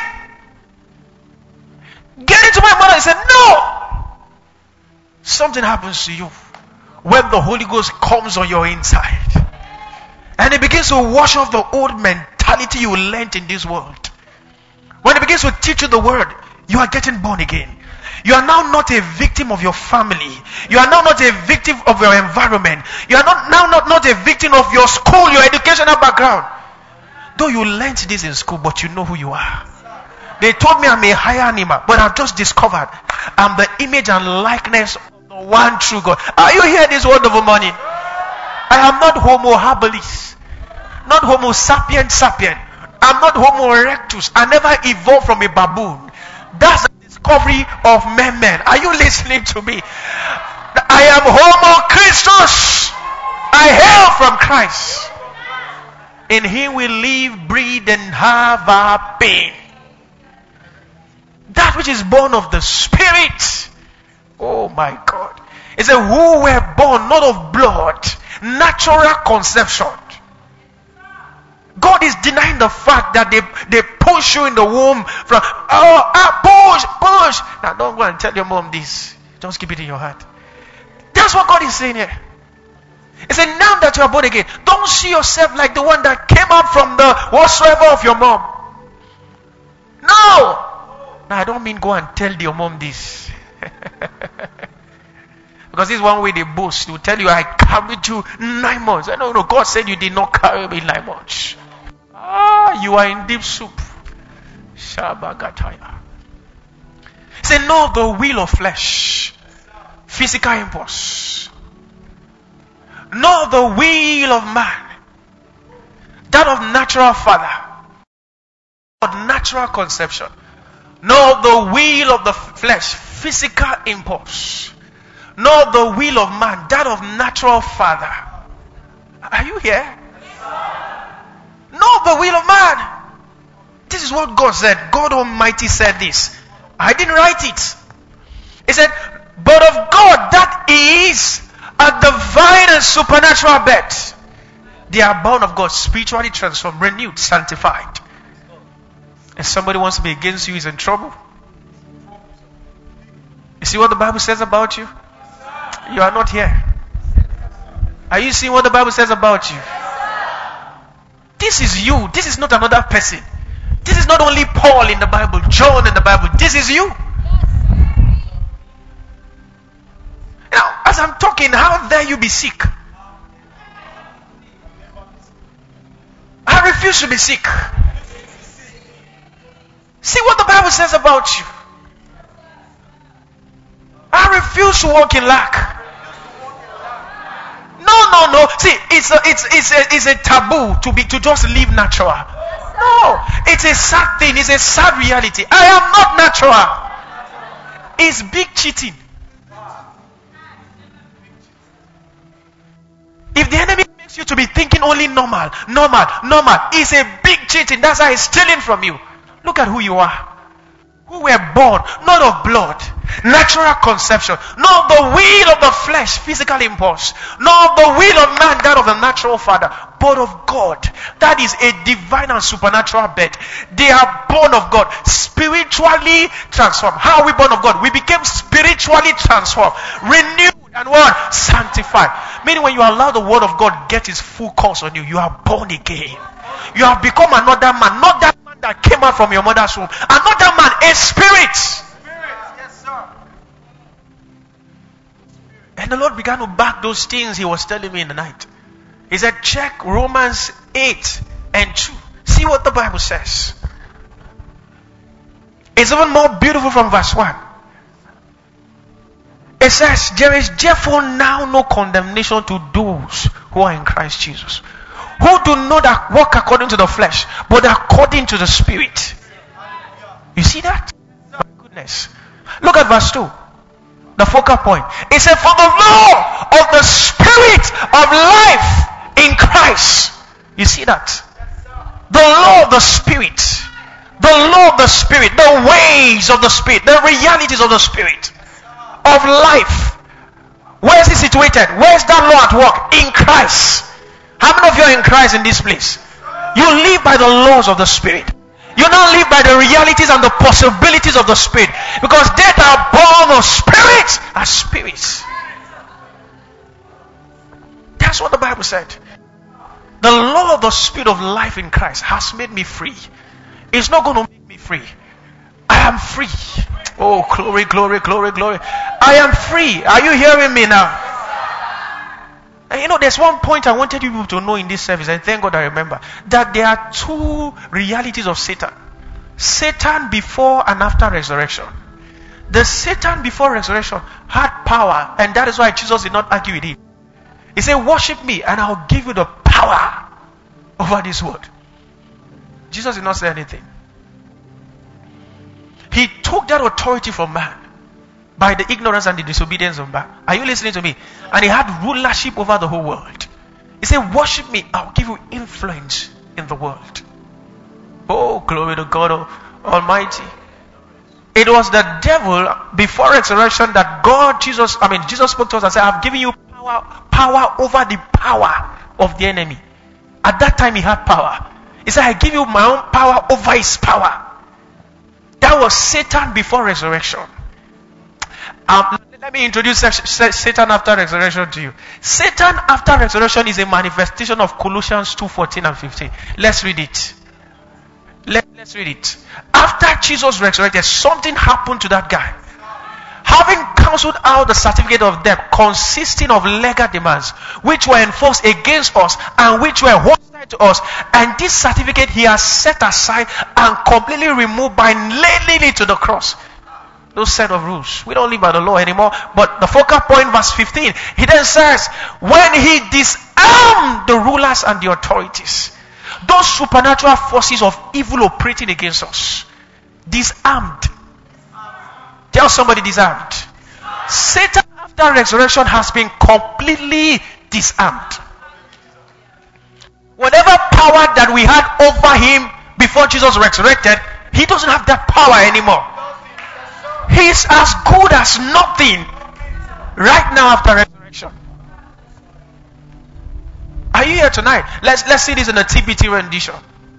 S3: Get into my mother. He said, no. Something happens to you when the Holy Ghost comes on your inside. And it begins to wash off the old mentality you learned in this world. When it begins to teach you the word, you are getting born again. You are now not a victim of your family. You are now not a victim of your environment. You are not a victim of your school, your educational background. Though you learned this in school, but you know who you are. They told me I'm a higher animal, but I've just discovered I'm the image and likeness of the one true God. Are you hearing this wonderful morning? I am not Homo habilis, not Homo sapien. I'm not Homo erectus. I never evolved from a baboon. That's the discovery of men. Are you listening to me? I am Homo Christus. I hail from Christ. In him we live, breathe, and have our being. That which is born of the Spirit. Oh my God. It said, who were born not of blood, natural conception. God is denying the fact that they push you in the womb from, push. Now don't go and tell your mom this. Just keep it in your heart. That's what God is saying here. He said, now that you are born again, don't see yourself like the one that came out from the whatsoever of your mom. No. Now I don't mean go and tell your mom this. Because this is one way they boast. They will tell you, I carried you 9 months. No, God said you did not carry me 9 months. You are in deep soup. Shabagataya. Say, no, the will of flesh, physical impulse. No, the will of man, that of natural father, of natural conception. No, the will of the flesh, physical impulse. No, the will of man, that of natural father. Are you here? No, the will of man. This is what God said. God Almighty said this. I didn't write it. He said, but of God that is a divine and supernatural birth. They are born of God, spiritually transformed, renewed, sanctified. And somebody wants to be against you is in trouble. You see what the Bible says about you? You are not here. Are you seeing what the Bible says about you? This is you. This is not another person. This is not only Paul in the Bible, John in the Bible. This is you. Now, as I'm talking, how dare you be sick? I refuse to be sick. See what the Bible says about you. I refuse to walk in lack. No. See, it's a taboo to just live natural. No, it's a sad thing. It's a sad reality. I am not natural. It's big cheating. If the enemy makes you to be thinking only normal, it's a big cheating. That's how he's stealing from you. Look at who you are. Who were born, not of blood, natural conception, not the will of the flesh, physical impulse, not the will of man, that of the natural father, but of God. That is a divine and supernatural birth. They are born of God, spiritually transformed. How are we born of God? We became spiritually transformed, renewed, and what? Sanctified. Meaning when you allow the word of God get its full course on you, you are born again. You have become another man, not that man that came out from your mother's womb. Another man, a spirit. Yes, sir. And the Lord began to back those things he was telling me in the night. He said, check Romans 8 and 2. See what the Bible says. It's even more beautiful from verse 1. It says, there is therefore now no condemnation to those who are in Christ Jesus, who do not walk according to the flesh, but according to the Spirit. You see that? My goodness. Look at verse 2. The focal point. It said, for the law of the Spirit of life in Christ. You see that? The law of the Spirit. The law of the Spirit. The ways of the Spirit. The realities of the Spirit. Of life. Where is it situated? Where is that law at work? In Christ. How many of you are in Christ in this place? You live by the laws of the Spirit. You don't live by the realities and the possibilities of the Spirit. Because they that are born of Spirit are spirits. That's what the Bible said. The law of the Spirit of life in Christ has made me free. It's not going to make me free. I am free. Oh, glory, glory, glory, glory. I am free. Are you hearing me now? And you know, there's one point I wanted you to know in this service, and thank God I remember, that there are two realities of Satan. Satan before and after resurrection. The Satan before resurrection had power, and that is why Jesus did not argue with him. He said, worship me and I'll give you the power over this world. Jesus did not say anything. He took that authority from man by the ignorance and the disobedience of man. Are you listening to me? And he had rulership over the whole world. He said, worship me, I'll give you influence in the world. Oh, glory to God Almighty. It was the devil before resurrection that Jesus spoke to us and said, I've given you power over the power of the enemy. At that time he had power. He said, I give you my own power over his power. That was Satan before resurrection. Let me introduce Satan after resurrection to you. Satan after resurrection is a manifestation of Colossians 2:14 and 15. Let's read it. Let's read it. After Jesus resurrected, something happened to that guy. Having cancelled out the certificate of debt consisting of legal demands which were enforced against us and which were hostile to us, and this certificate he has set aside and completely removed by nailing it to the cross. Those set of rules. We don't live by the law anymore. But the focal point, verse 15, he then says, when he disarmed the rulers and the authorities, those supernatural forces of evil operating against us, disarmed. Tell somebody, disarmed. Satan after resurrection has been completely disarmed. Whatever power that we had over him before Jesus resurrected, he doesn't have that power anymore. He's as good as nothing right now after resurrection. Are you here tonight? Let's see this in a TPT rendition.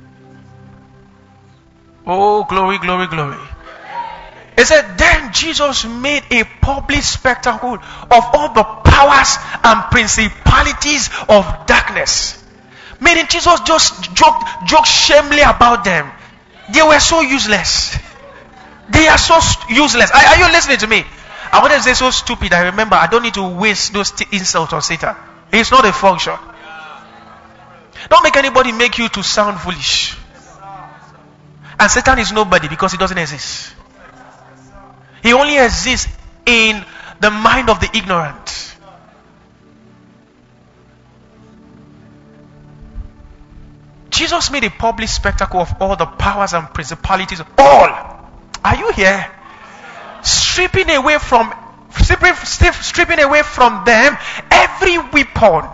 S3: Oh, glory, glory, glory. It said, then Jesus made a public spectacle of all the powers and principalities of darkness. Meaning Jesus just joked shamefully about them. They were so useless. They are so useless. Are you listening to me? I wanted to say so stupid. I remember I don't need to waste those insults on Satan. It's not a function. Don't make anybody make you to sound foolish. And Satan is nobody because he doesn't exist. He only exists in the mind of the ignorant. Jesus made a public spectacle of all the powers and principalities. All. Are you here? Stripping away from them every weapon,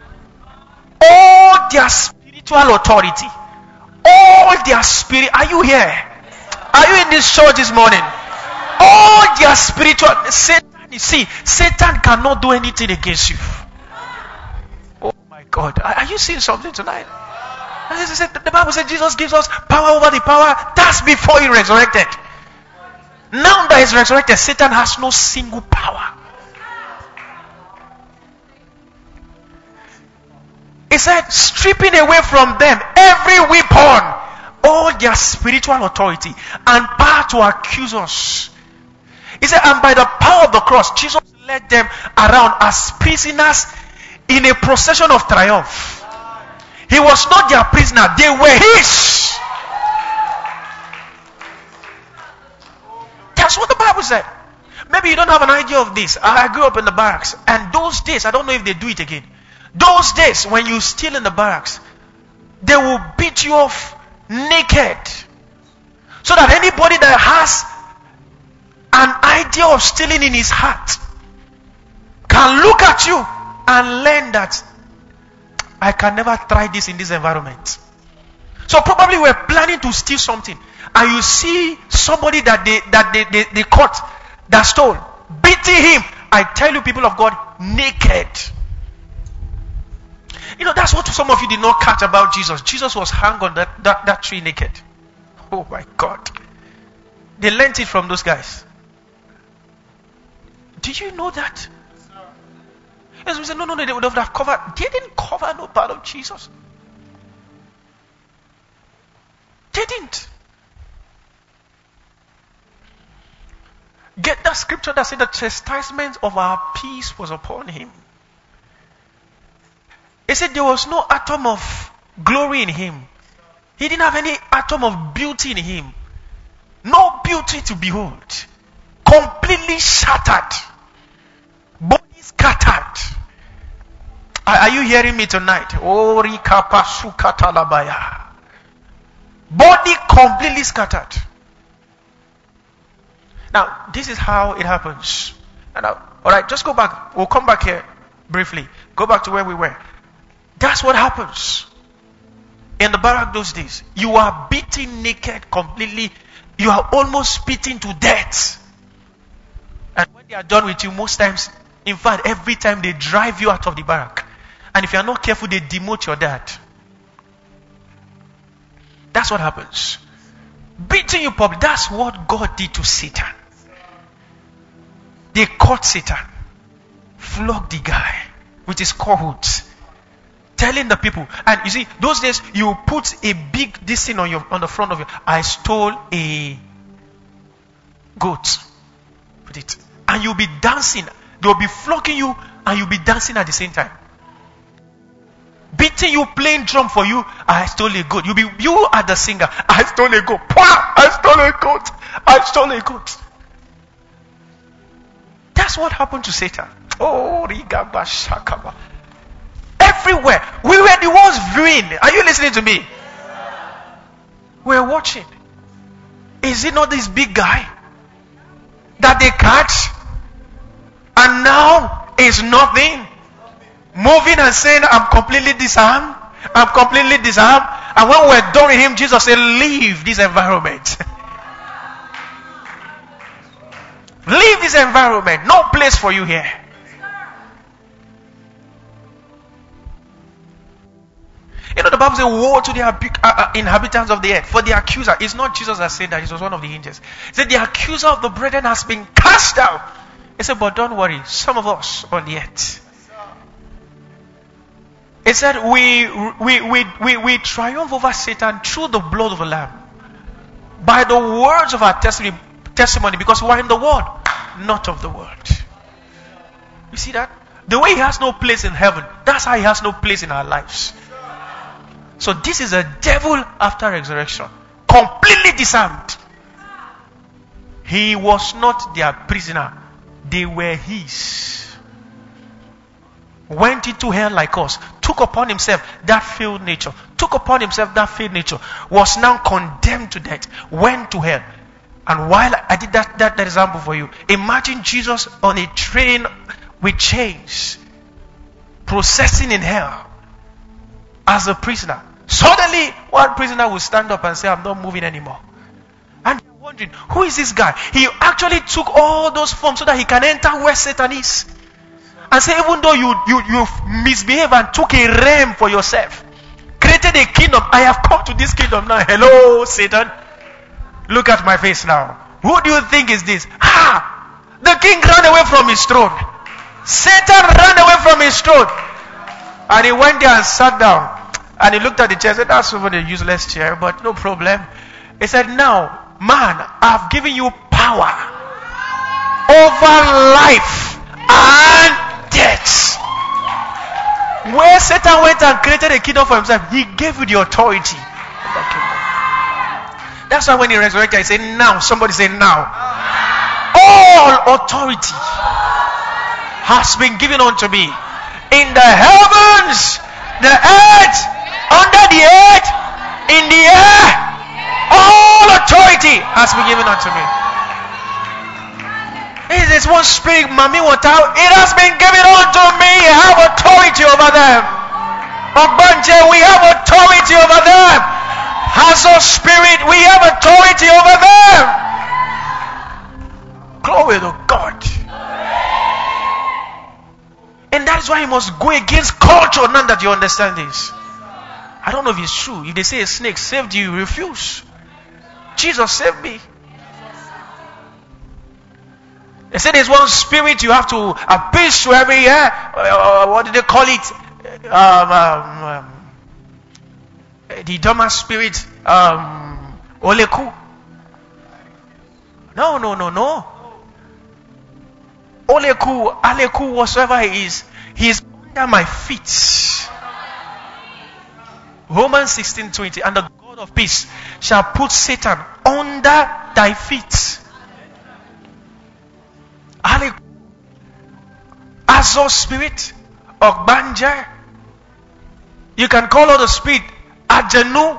S3: all their spiritual authority, all their spirit. Are you here? Are you in this church this morning? All their spiritual. Satan cannot do anything against you. Oh my God. Are you seeing something tonight? The Bible said Jesus gives us power over the power. That's before he resurrected. Now that he's resurrected, Satan has no single power. He said, stripping away from them every weapon, all their spiritual authority and power to accuse us. He said, and by the power of the cross, Jesus led them around as prisoners in a procession of triumph. He was not their prisoner, they were his. That's what the Bible said. Maybe you don't have an idea of this. I grew up in the barracks, and those days, I don't know if they do it again. Those days when you steal in the barracks, they will beat you off naked. So that anybody that has an idea of stealing in his heart can look at you and learn that I can never try this in this environment. So probably we're planning to steal something, and you see somebody that they caught that stole, beating him. I tell you, people of God, naked. You know, that's what some of you did not catch about Jesus. Jesus was hung on that tree naked. Oh my God. They learned it from those guys. Did you know that? Yes, we said, no, they would have covered. They didn't cover no part of Jesus. They didn't. Get that scripture that said the chastisement of our peace was upon him. It said there was no atom of glory in him. He didn't have any atom of beauty in him. No beauty to behold. Completely shattered. Body scattered. Are you hearing me tonight? Body completely scattered. Now, this is how it happens. Alright, just go back. We'll come back here briefly. Go back to where we were. That's what happens. In the barrack those days, you are beaten naked completely. You are almost beaten to death. And when they are done with you, most times, in fact, every time they drive you out of the barrack. And if you are not careful, they demote your dad. That's what happens. Beating you public. That's what God did to Satan. They caught Satan, flogged the guy with his cohorts, telling the people. And you see, those days you put a big this thing on the front of you. I stole a goat. Put it, and you'll be dancing. They'll be flogging you, and you'll be dancing at the same time. Beating you, playing drum for you. I stole a goat. You are the singer. I stole a goat. I stole a goat. I stole a goat. That's what happened to Satan. Oh, Rigaba Shakaba. Everywhere. We were the ones viewing. Are you listening to me? We're watching. Is it not this big guy that they catch? And now is nothing. Moving and saying, I'm completely disarmed. I'm completely disarmed. And when we're done with him, Jesus said, leave this environment. Leave this environment. No place for you here. You know, the Bible says, woe to the inhabitants of the earth. For the accuser, it's not Jesus that said that, it was one of the angels. He said, the accuser of the brethren has been cast out. He said, but don't worry, some of us on the earth. He said, we triumph over Satan through the blood of the Lamb. By the words of our testimony, because we are in the world, not of the world. You see that? The way he has no place in heaven, that's how he has no place in our lives. So this is a devil after resurrection. Completely disarmed. He was not their prisoner. They were his. Went into hell like us. Took upon himself that failed nature. Took upon himself that failed nature. Was now condemned to death. Went to hell. And while I did that example for you, imagine Jesus on a train with chains, processing in hell as a prisoner. Suddenly, one prisoner will stand up and say, I'm not moving anymore. And you're wondering, who is this guy? He actually took all those forms so that he can enter where Satan is. And say, even though you misbehaved and took a realm for yourself, created a kingdom, I have come to this kingdom now. Hello, Satan. Look at my face now. Who do you think is this? The king ran away from his throne. Satan ran away from his throne. And he went there and sat down. And he looked at the chair and said, that's over the useless chair, but no problem. He said, now, man, I've given you power over life and death. Where Satan went and created a kingdom for himself, he gave you the authority of that kingdom. That's why when he resurrected, he said, now. Somebody say, now. All authority has been given unto me in the heavens, the earth, under the earth, in the air. All authority has been given unto me. It is one spirit, Mami Water. It has been given unto me. I have authority over them. Ogbanje, we have authority over them. As a spirit, we have authority over them. Glory to God. And that is why you must go against culture. None that you understand this. I don't know if it's true. If they say a snake saved you, you refuse. Jesus saved me. They say there's one spirit you have to appeal to every year. What do they call it? The Idoma spirit. Oleku. No. Oleku, Aleku, whatsoever he is under my feet. Romans 16:20. And the God of peace shall put Satan under thy feet. Aleku. Azor spirit. Ogbanja. You can call out the spirit Ajanu,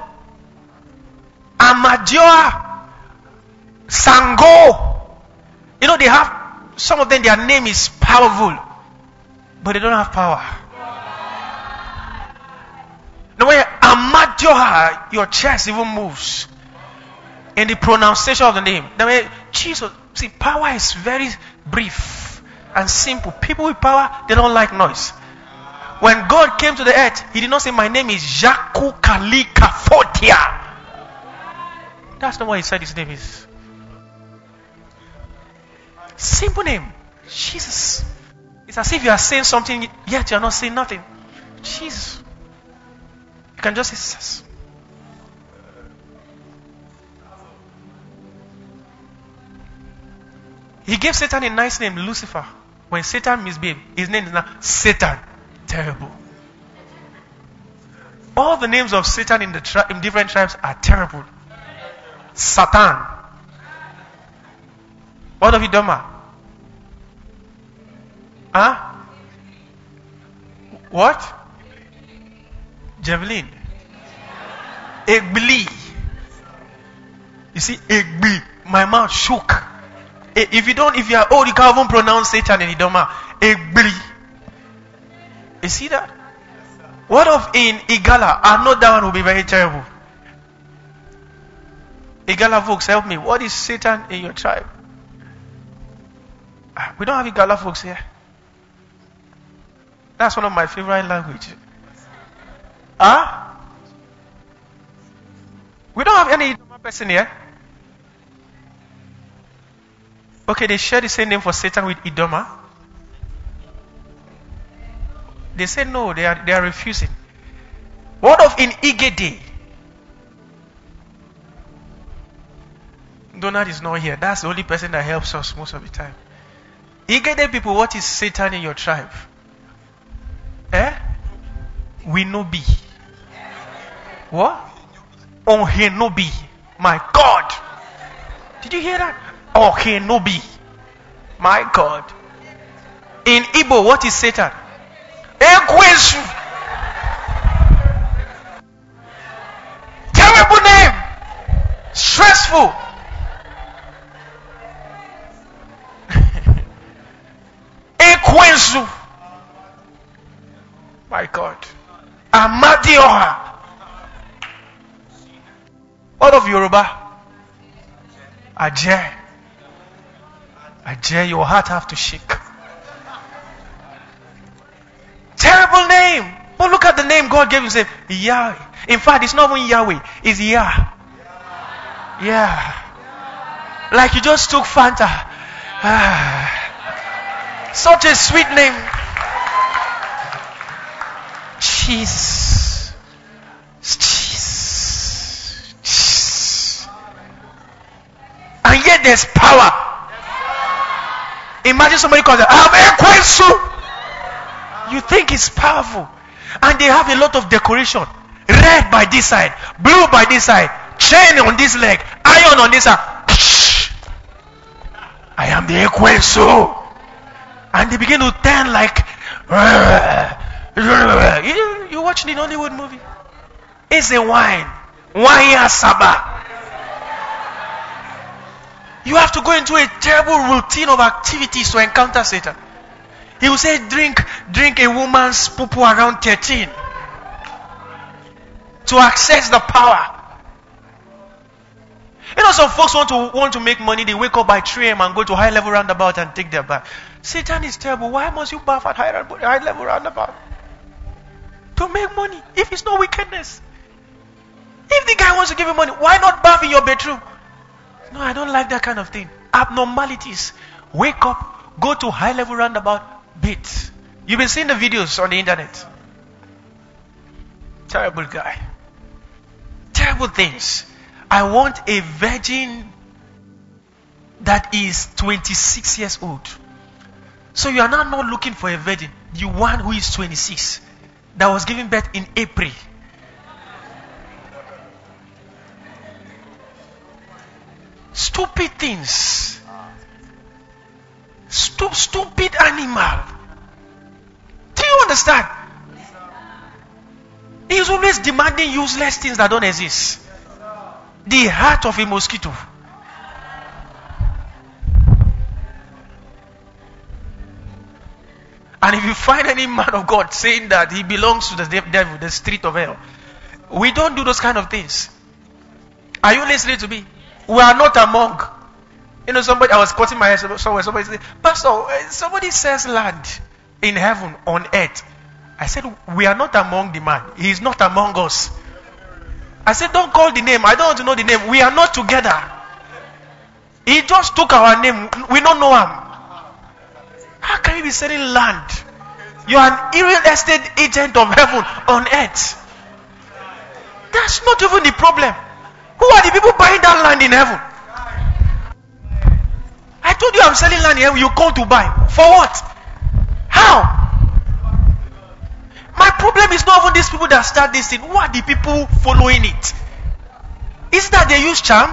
S3: Amadioa, Sango. You know, they have, some of them, their name is powerful, but they don't have power. No way, Amadioa, your chest even moves in the pronunciation of the name. The way Jesus, see, power is very brief and simple. People with power, they don't like noise. When God came to the earth, He did not say, my name is Jaku Kalika Fotia. That's not what He said His name is. Simple name. Jesus. It's as if you are saying something, yet you are not saying nothing. Jesus. You can just say Jesus. He gave Satan a nice name, Lucifer. When Satan misbehaved, his name is now Satan. Terrible. All the names of Satan in different tribes are terrible. Satan. What of Idoma? Huh? What? Javelin. Egbili. You see, Egbi. My mouth shook. If you are old, you can't even pronounce Satan in Idoma. Egbili. You see that? What of in Igala? I know that one will be very terrible. Igala folks, help me. What is Satan in your tribe? We don't have Igala folks here. That's one of my favorite languages. Huh? We don't have any Idoma person here. Okay, they share the same name for Satan with Idoma. They say no, they are refusing. What of in Igede? Donald is not here. That's the only person that helps us most of the time. Igede people, what is Satan in your tribe? We no be. What? Ohenobi. My God. Did you hear that? Ohenobi. My God. In Igbo, what is Satan? Ekwesu. Terrible name. Stressful. Ekwesu. My God. Amadioha. All of Yoruba. Ajay. Ajay, your heart have to shake. Terrible name. But look at the name God gave himself. Yahweh. In fact, it's not even Yahweh. It's Yah. Yeah. Like you just took Fanta. Such a sweet name. Jesus. Jesus. And yet there's power. Imagine somebody calls it, you think it's powerful. And they have a lot of decoration. Red by this side, blue by this side, chain on this leg, iron on this side. I am the Ekwensu. And they begin to turn like you watch the Hollywood movie. It's a wine. Wine Saba. You have to go into a terrible routine of activities to encounter Satan. He will say, drink a woman's poo-poo around 13 to access the power. You know, some folks want to make money. They wake up by 3 a.m. and go to high level roundabout and take their bath. Satan is terrible. Why must you bath at high level roundabout? To make money. If it's not wickedness. If the guy wants to give you money, why not bath in your bedroom? No, I don't like that kind of thing. Abnormalities. Wake up, go to high level roundabout, beat. You've been seeing the videos on the internet. Terrible guy. Terrible things. I want a virgin that is 26 years old. So you are now not looking for a virgin. You want who is 26. That was given birth in April. Stupid things. Stupid animal. Do you understand? He is always demanding useless things that don't exist. The heart of a mosquito. And if you find any man of God saying that he belongs to the devil, the street of hell, we don't do those kind of things. Are you listening to me? We are not among. You know, I was quoting my head somewhere. Somebody said, Pastor, somebody says land in heaven, on earth. I said, we are not among the man. He is not among us. I said, don't call the name. I don't want to know the name. We are not together. He just took our name. We don't know him. How can you be selling land? You are an real estate agent of heaven on earth. That's not even the problem. Who are the people buying that land in heaven? I told you I'm selling land in heaven. You call to buy. For what? How? My problem is not even these people that start this thing. Who are the people following it? Is that they use charm?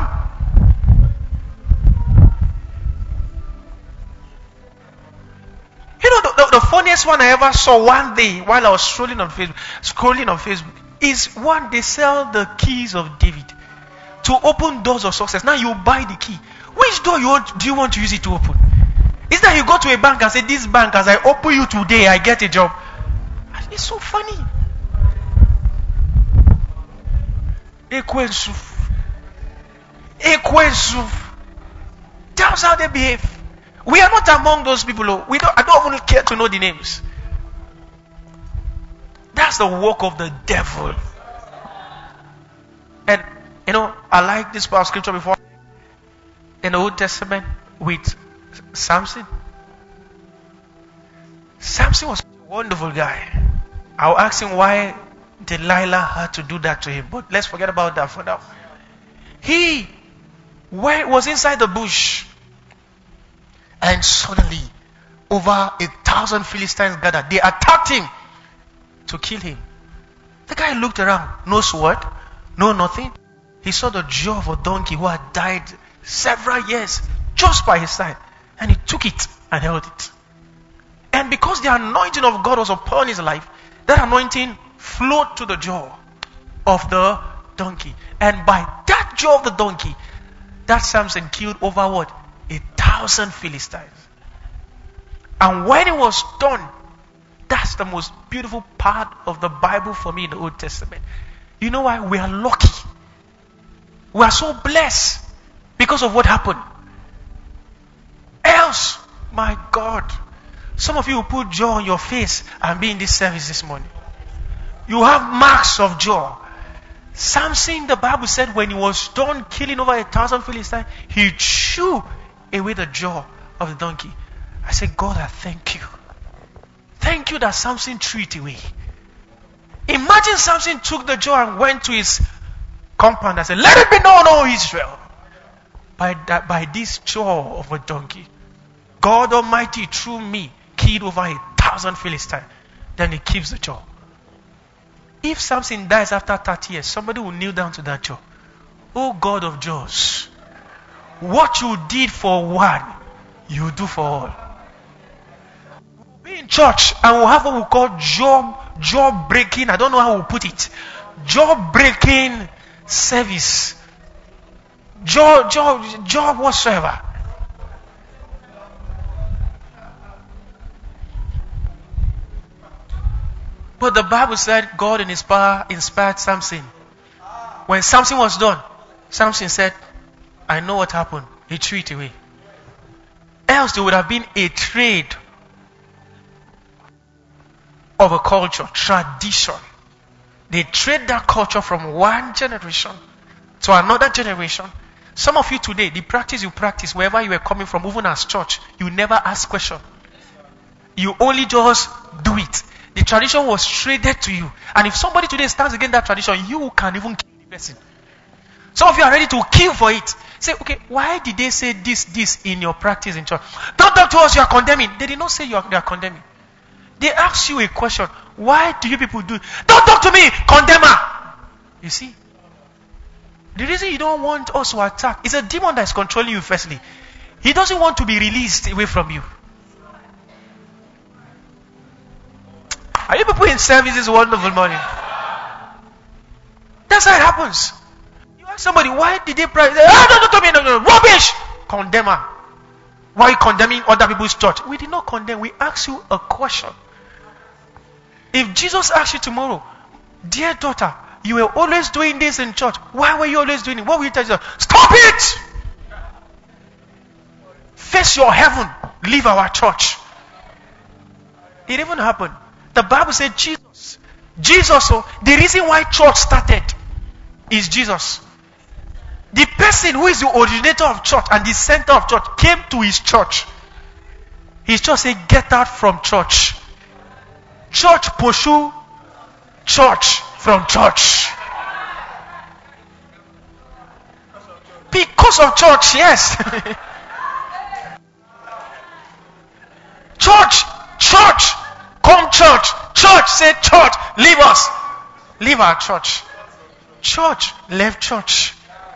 S3: You know, the funniest one I ever saw one day while I was scrolling on Facebook is one, they sell the keys of David to open doors of success. Now you buy the key. Which door do you want to use it to open? Is that you go to a bank and say, this bank, as I open you today, I get a job. It's so funny. Ekwensuf. That's how they behave. We are not among those people. I don't even care to know the names. That's the work of the devil. And you know, I like this part of scripture before in the Old Testament with Samson. Samson was a wonderful guy. I'll ask him why Delilah had to do that to him, but let's forget about that for now. He was inside the bush, and suddenly over 1,000 Philistines gathered. They attacked him to kill him. The guy looked around, no sword, no nothing. He saw the jaw of a donkey who had died several years just by his side, and he took it and held it. And because the anointing of God was upon his life, that anointing flowed to the jaw of the donkey. And by that jaw of the donkey, that Samson killed over 1,000 Philistines. And when it was done, that's the most beautiful part of the Bible for me in the Old Testament. You know why? We are lucky. We are so blessed because of what happened. Else, my God, some of you will put jaw on your face and be in this service this morning. You have marks of jaw. Samson, the Bible said, when he was done killing over 1,000 Philistines, he threw away the jaw of the donkey. I said, God, I thank you. Thank you that Samson threw it away. Imagine Samson took the jaw and went to his compound and said, let it be known, O Israel, by this jaw of a donkey, God Almighty through me killed over 1,000 Philistines. Then he keeps the jaw. If Samson dies after 30 years, somebody will kneel down to that jaw. Oh God of jaws, what you did for one, you do for all. We'll be in church and we'll have what we call jaw breaking. I don't know how we'll put it. Jaw breaking service. job whatsoever. But the Bible said God in his power inspired Samson. When Samson was done, Samson said, I know what happened. He threw it away. Else there would have been a trade of a culture, tradition. They trade that culture from one generation to another generation. Some of you today, the practice you practice wherever you are coming from, even as church, you never ask question. You only just do it. The tradition was traded to you. And if somebody today stands against that tradition, you can even kill the person. Some of you are ready to kill for it. Say, okay, why did they say this in your practice in church? Don't talk to us, you are condemning. They did not say they are condemning. They asked you a question. Why do you people do it? Don't talk to me, condemner. You see? The reason you don't want us to attack is a demon that is controlling you firstly. He doesn't want to be released away from you. Are you people in service this wonderful morning? That's how it happens. You ask somebody, why did they pray? Don't tell me, no, rubbish! Condemner. Why are you condemning other people's church? We did not condemn. We asked you a question. If Jesus asked you tomorrow, dear daughter, you were always doing this in church. Why were you always doing it? What will you tell Jesus? Stop it! Face your heaven. Leave our church. It even happened. The Bible said Jesus, the reason why church started is Jesus. The person who is the originator of church and the center of church came to his church. His church said, get out from church. Church pursue church from church. Because of church, yes. Church. Come church. Church, say church. Leave us. Leave our church. Church left church.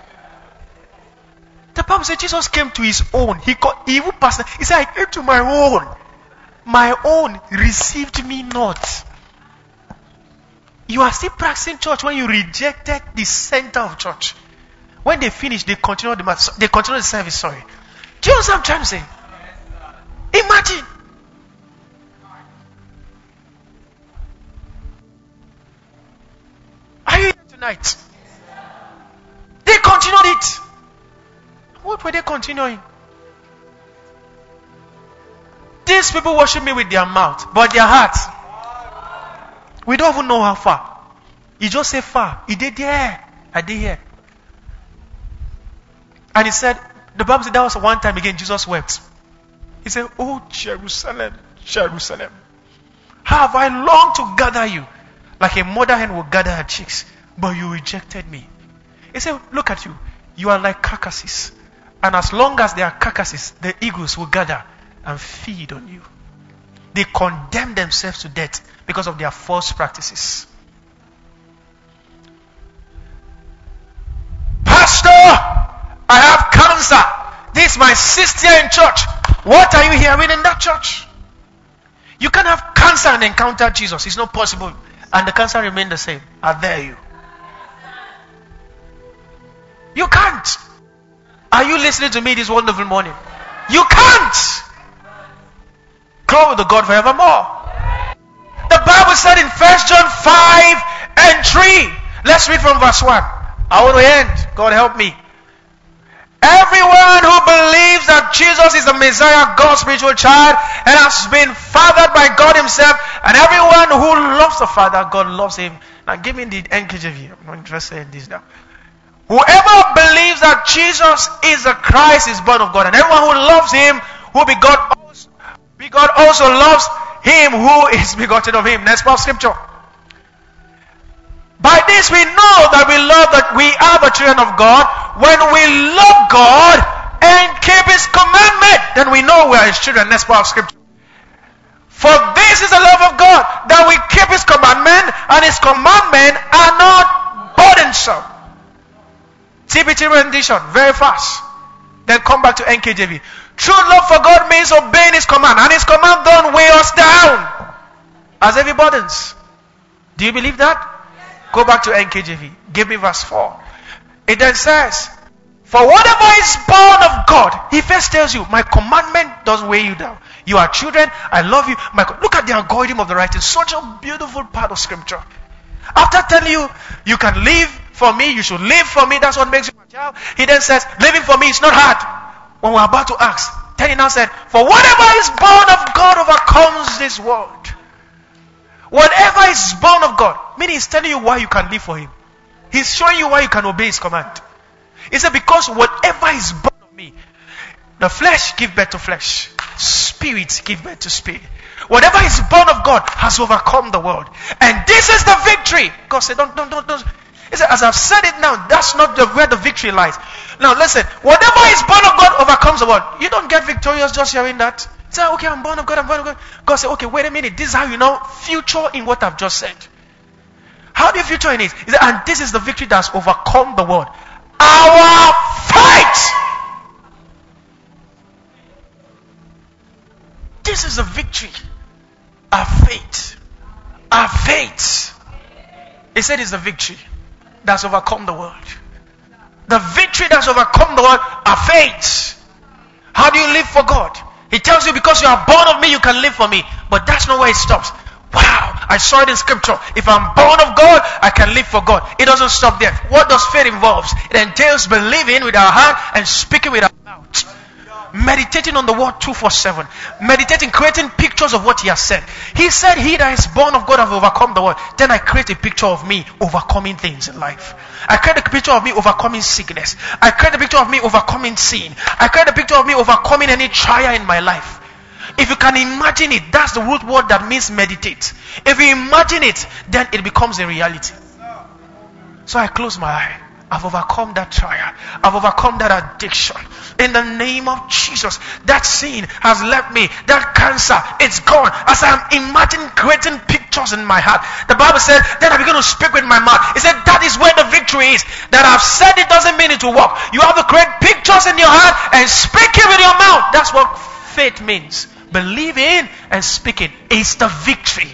S3: The Bible says Jesus came to his own. He even passed. He said, I came to my own. My own received me not. You are still practicing church when you rejected the center of church. When they finish, they continue the service. Sorry. Do you know what I'm trying to say? Imagine. Are you here tonight? They continued it. What were they continuing? These people worship me with their mouth, but their heart, we don't even know how far. He just said far. He did there. I did here. And he said, the Bible said that was one time again Jesus wept. He said, oh Jerusalem, Jerusalem, how have I longed to gather you, like a mother hen will gather her chicks, but you rejected me. He said, look at you. You are like carcasses. And as long as there are carcasses, the eagles will gather and feed on you. They condemn themselves to death because of their false practices. Pastor, I have cancer. This is my 6th year in church. What are you hearing in that church? You can't have cancer and encounter Jesus. It's not possible. And the cancer remain the same. I dare you. You can't. Are you listening to me this wonderful morning? You can't. Glory to God forevermore. The Bible said in 1 John 5 and 3. Let's read from verse 1. I want to end. God help me. Everyone who believes that Jesus is the Messiah, God's spiritual child, and has been fathered by God himself, and everyone who loves the Father, God loves him. Now give me the NKJV. I'm not interested in this now. Whoever believes that Jesus is the Christ is born of God, and everyone who loves him, who begot also loves him who is begotten of him. Next part of scripture. By this we know that we are the children of God, when we love God and keep his commandment, then we know we are his children. Next part of scripture. For this is the love of God, that we keep his commandment, and his commandments are not burdensome. TPT rendition, very fast. Then come back to NKJV. True love for God means obeying his command, and his command don't weigh us down as heavy burdens. Do you believe that? Go back to NKJV. Give me verse 4. It then says, For whatever is born of God, he first tells you, my commandment doesn't weigh you down. You are children, I love you. Look at the algorithm of the writing. Such a beautiful part of scripture. After telling you, you can live for me, you should live for me, that's what makes you my child. He then says, living for me is not hard. When we're about to ask, then he now said, for whatever is born of God overcomes this world. Whatever is born of God, meaning he's telling you why you can live for him. He's showing you why you can obey his command. He said, because whatever is born of me, the flesh give birth to flesh, spirit give birth to spirit. Whatever is born of God has overcome the world. And this is the victory. God said, don't. He said, as I've said it now, that's not where the victory lies. Now listen, whatever is born of God overcomes the world. You don't get victorious just hearing that. Say, okay, I'm born of God, I'm born of God. God said, okay, wait a minute, this is how you know future in what I've just said. How do you future in it? He said, and this is the victory that's overcome the world. Our fight. This is the victory. Our faith. Our faith. He said it's the victory that's overcome the world. The victory that's overcome the world, our faith. How do you live for God? He tells you because you are born of me, you can live for me. But that's not where it stops. Wow, I saw it in scripture. If I'm born of God, I can live for God. It doesn't stop there. What does faith involve? It entails believing with our heart and speaking with our mouth. Meditating on the word 247. Meditating, creating pictures of what he has said. He said, he that is born of God have overcome the world. Then I create a picture of me overcoming things in life. I create a picture of me overcoming sickness. I create a picture of me overcoming sin. I create a picture of me overcoming any trial in my life. If you can imagine it, that's the root word that means meditate. If you imagine it, then it becomes a reality. So I close my eye. I've overcome that trial. I've overcome that addiction. In the name of Jesus, that sin has left me. That cancer, it's gone. As I'm imagining creating pictures in my heart. The Bible said, then I begin to speak with my mouth. It said, that is where the victory is. That I've said it doesn't mean it will work. You have to create pictures in your heart and speak it with your mouth. That's what faith means. Believing and speaking. It's the victory.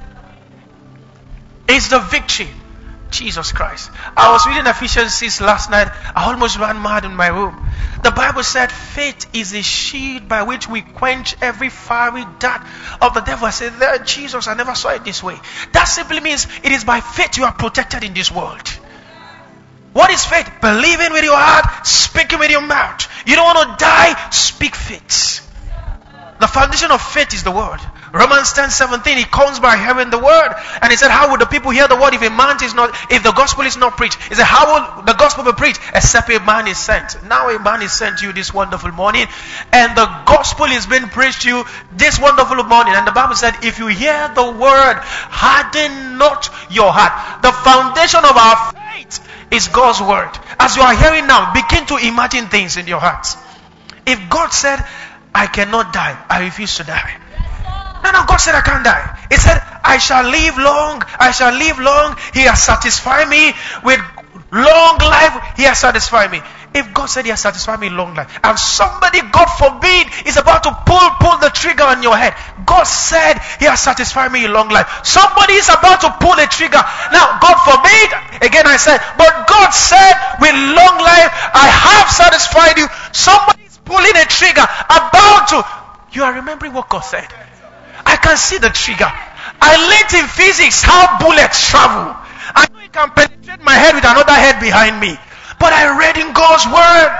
S3: It's the victory. Jesus Christ. I was reading Ephesians 6 last night. I almost ran mad in my room. The Bible said faith is a shield by which we quench every fiery dart of the devil. I said, there, Jesus, I never saw it this way. That simply means it is by faith you are protected in this world. What is faith? Believing with your heart, speaking with your mouth. You don't want to die, speak faith. The foundation of faith is the word. Romans 10:17, he comes by hearing the word. And he said, how would the people hear the word if the gospel is not preached? He said, how will the gospel be preached except a man is sent? Now a man is sent to you this wonderful morning, and the gospel is being preached to you this wonderful morning. And the Bible said, if you hear the word, harden not your heart. The foundation of our faith is God's word. As you are hearing now, begin to imagine things in your heart. If God said, I cannot die, I refuse to die. No, God said I can't die. He said, I shall live long. I shall live long. He has satisfied me with long life. He has satisfied me. If God said he has satisfied me with long life, and somebody, God forbid, is about to pull the trigger on your head. God said he has satisfied me with long life. Somebody is about to pull a trigger. Now, God forbid, again I said, but God said with long life, I have satisfied you. Somebody is pulling a trigger, about to. You are remembering what God said. I can see the trigger. I learned in physics how bullets travel. I know it can penetrate my head with another head behind me. But I read in God's word.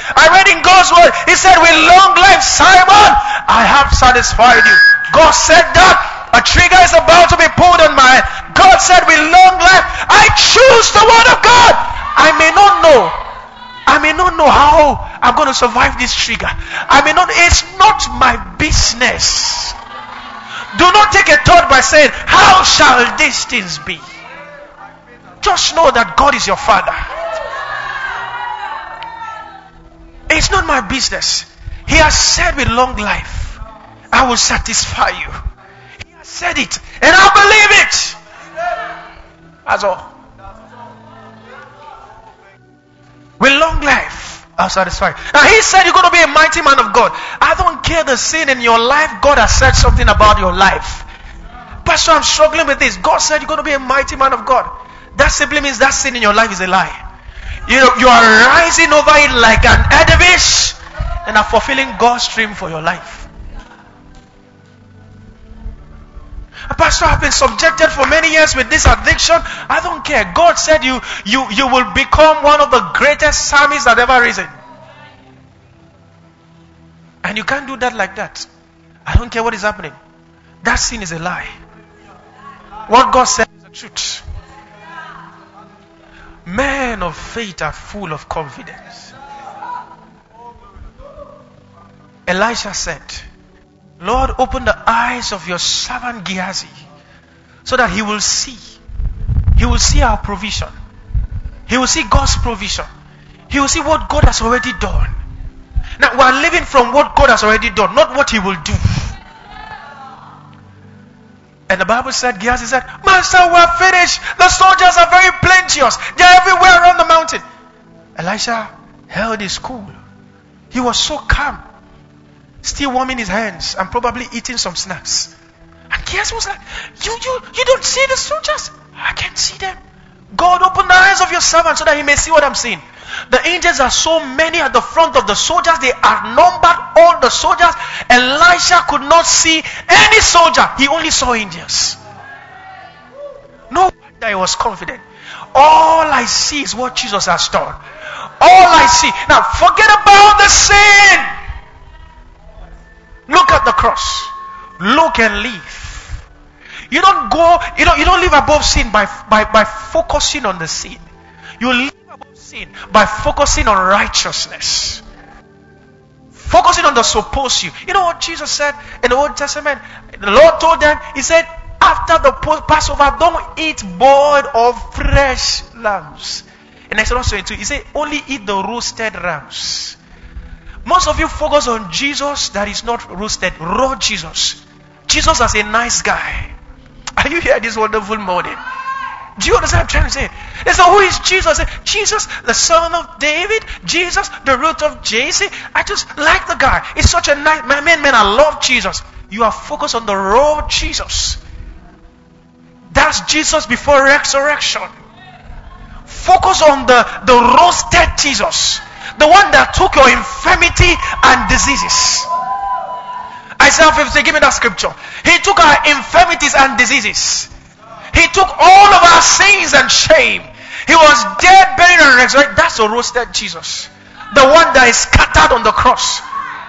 S3: He said, with long life, Simon, I have satisfied you. God said that. A trigger is about to be pulled on my head. God said, with long life, I choose the word of God. I may not know how I'm going to survive this trigger. It's not my business. Do not take a thought by saying, how shall these things be? Just know that God is your Father. It's not my business. He has said with long life, I will satisfy you. He has said it, and I believe it. That's all. With long life, I'll satisfy you. Now he said you're going to be a mighty man of God. I don't care the sin in your life. God has said something about your life. Pastor, I'm struggling with this. God said you're going to be a mighty man of God. That simply means that sin in your life is a lie. You are rising over it like an edifice and are fulfilling God's dream for your life. Pastor, I've been subjected for many years with this addiction. I don't care. God said you will become one of the greatest psalmists that ever risen. And you can't do that like that. I don't care what is happening. That sin is a lie. What God said is the truth. Men of faith are full of confidence. Elisha said, Lord, open the eyes of your servant Gehazi so that he will see. He will see our provision. He will see God's provision. He will see what God has already done. Now we are living from what God has already done, not what he will do. And the Bible said, Gehazi said, Master, we are finished. The soldiers are very plenteous. They are everywhere around the mountain. Elisha held his cool. He was so calm, still warming his hands and probably eating some snacks. And Gehazi was like, you don't see the soldiers? I can see them. God, open the eyes of your servant so that he may see what I'm seeing. The angels are so many at the front of the soldiers. They outnumbered all the soldiers. Elisha could not see any soldier. He only saw angels. No wonder he was confident. All I see is what Jesus has done. All I see. Now forget about the sin. Look at the cross. Look and live. You don't live above sin by focusing on the sin. You live above sin by focusing on righteousness. Focusing on the supposed you. You know what Jesus said in the Old Testament? The Lord told them, he said, after the Passover, don't eat boiled or fresh lambs. In Exodus 22, he said, only eat the roasted rams. Most of you focus on Jesus that is not roasted, raw Jesus. Jesus as a nice guy. Are you here this wonderful morning? Do you understand what I'm trying to say? They say, who is Jesus? Say, Jesus, the son of David. Jesus, the root of Jesse. I just like the guy. He's such a nice man. I love Jesus. You are focused on the raw Jesus. That's Jesus before resurrection. Focus on the roasted Jesus. The one that took your infirmity and diseases. Isaiah 50, give me that scripture. He took our infirmities and diseases. He took all of our sins and shame. He was dead, buried, and resurrected. That's the roasted Jesus. The one that is scattered on the cross.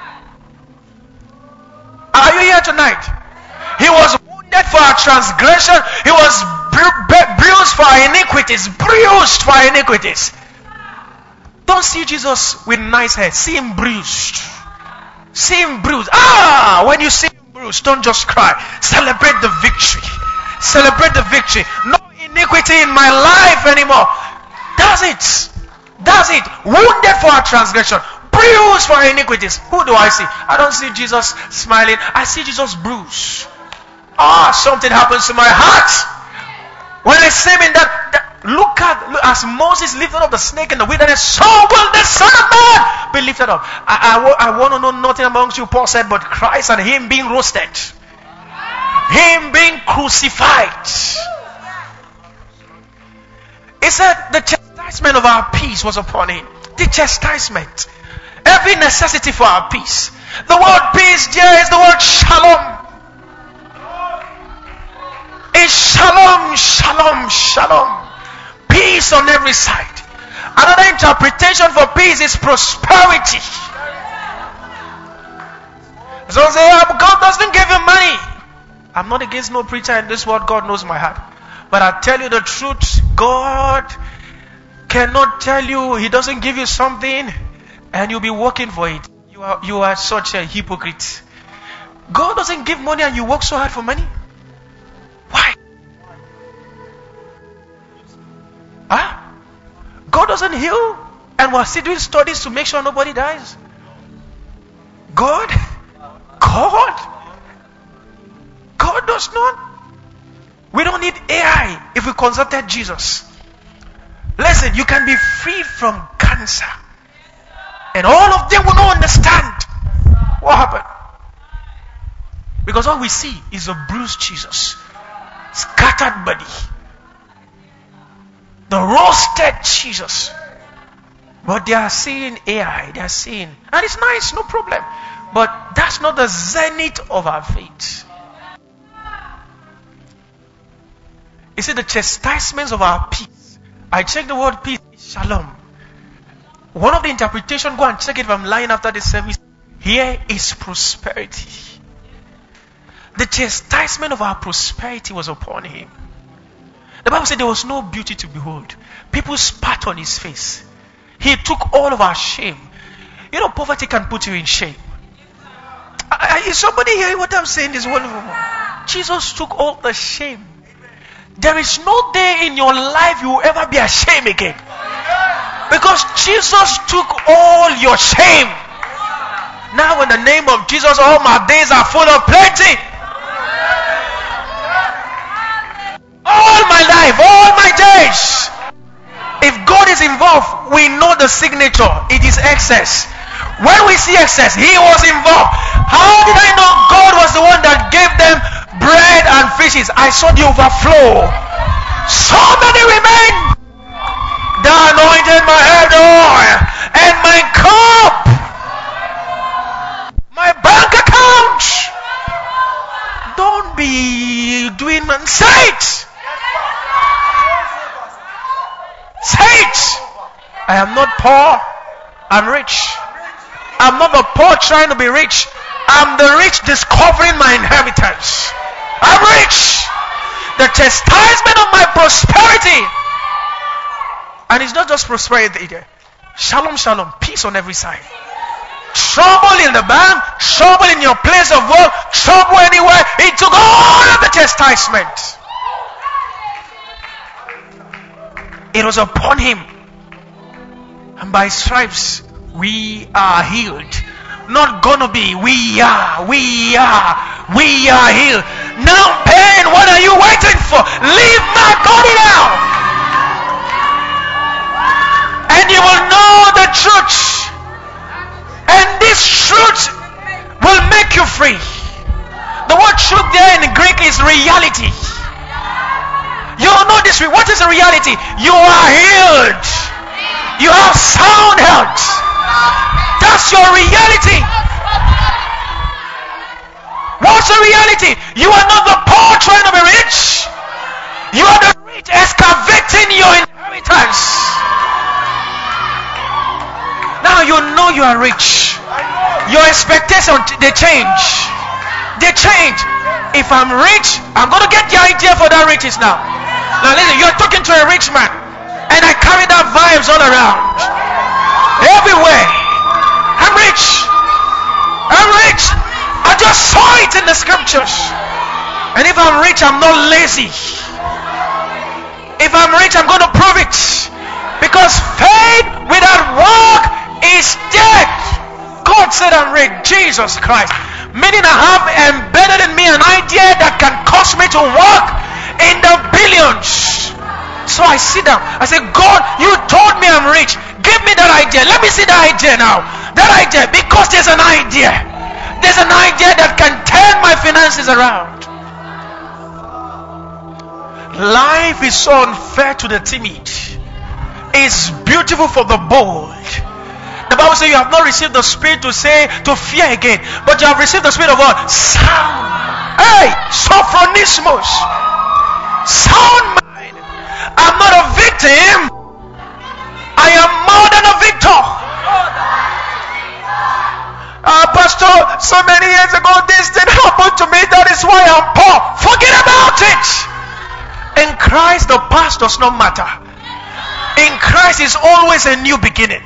S3: Are you here tonight? He was wounded for our transgression. He was bruised for our iniquities. Bruised for our iniquities. Don't see Jesus with nice hair. See him bruised. See him bruised. When you see him bruised, don't just cry. Celebrate the victory. Celebrate the victory. No iniquity in my life anymore. That's it. That's it. Wounded for our transgression. Bruised for our iniquities. Who do I see? I don't see Jesus smiling. I see Jesus bruised. Something happens to my heart. When I see him in that look as Moses lifted up the snake in the wilderness, so will the Son of Man be lifted up. I want to know nothing amongst you, Paul said, but Christ and him being roasted. Him being crucified. He said the chastisement of our peace was upon him. The chastisement. Every necessity for our peace. The word peace there is the word shalom. It's shalom, shalom, shalom. Peace on every side. Another interpretation for peace is prosperity. Someone say, God doesn't give you money. I'm not against no preacher in this world. God knows my heart. But I tell you the truth, God cannot tell you He doesn't give you something and you'll be working for it. You are such a hypocrite. God doesn't give money and you work so hard for money. Why? God doesn't heal and we're still doing studies to make sure nobody dies. God does not. We don't need AI if we consulted Jesus. Listen, you can be freed from cancer and all of them will not understand what happened. Because all we see is a bruised Jesus, scattered body, the roasted Jesus. But they are seeing AI, they are seeing, and it's nice, no problem. But that's not the zenith of our faith. You see, the chastisements of our peace. I check the word peace, shalom. One of the interpretations, go and check it if I'm lying after this service. Here is prosperity. The chastisement of our prosperity was upon him. The Bible said there was no beauty to behold. People spat on his face. He took all of our shame. You know, poverty can put you in shame. Is somebody hearing what I'm saying? This wonderful. Jesus took all the shame. There is no day in your life you will ever be ashamed again. Because Jesus took all your shame. Now in the name of Jesus, all my days are full of plenty. All my life, all my days. If God is involved, we know the signature. It is excess. When we see excess, he was involved. How did I know God was the one that gave them bread and fishes? I saw the overflow. So many remain. Thou anointed my head oil and my cup, my bank account. Don't be doing man. Say it. Say it. I am not poor. I'm rich. I'm not the poor trying to be rich. I'm the rich discovering my inheritance. I'm rich. The chastisement of my prosperity. And it's not just prosperity either. Shalom, shalom. Peace on every side. Trouble in the bank. Trouble in your place of work. Trouble anywhere. He took all of the chastisement. It was upon him. And by stripes we are healed. Not gonna be. We are healed. Now pain, what are you waiting for? Leave my body now. And you will know the truth. And this truth will make you free. The word truth there in Greek is reality. You will know this. What is the reality? You are healed. You have sound health. That's your reality. What's the reality? You are not the poor trying to be rich. You are the rich excavating your inheritance. Now you know you are rich. Your expectations, they change. They change. If I'm rich, I'm going to get the idea for that riches now. Now listen, you're talking to a rich man. And I carry that vibes all around. Everywhere. I'm rich. I'm rich. I just saw it in the scriptures. And if I'm rich, I'm not lazy. If I'm rich, I'm going to prove it. Because faith without work is dead. God said I'm rich. Jesus Christ. Meaning I have embedded in me an idea that can cause me to work in the billions. So I sit down. I say, God, you told me I'm rich. Give me that idea. Let me see that idea now. That idea. Because there's an idea. There's an idea that can turn my finances around. Life is so unfair to the timid. It's beautiful for the bold. The Bible says you have not received the spirit to fear again. But you have received the spirit of what? Sound. Hey, sophronismos. Sound mind. I'm not a victim. I am more than a victor. Pastor, so many years ago this didn't happen to me. That is why I'm poor. Forget about it. In Christ the past does not matter. In Christ is always a new beginning.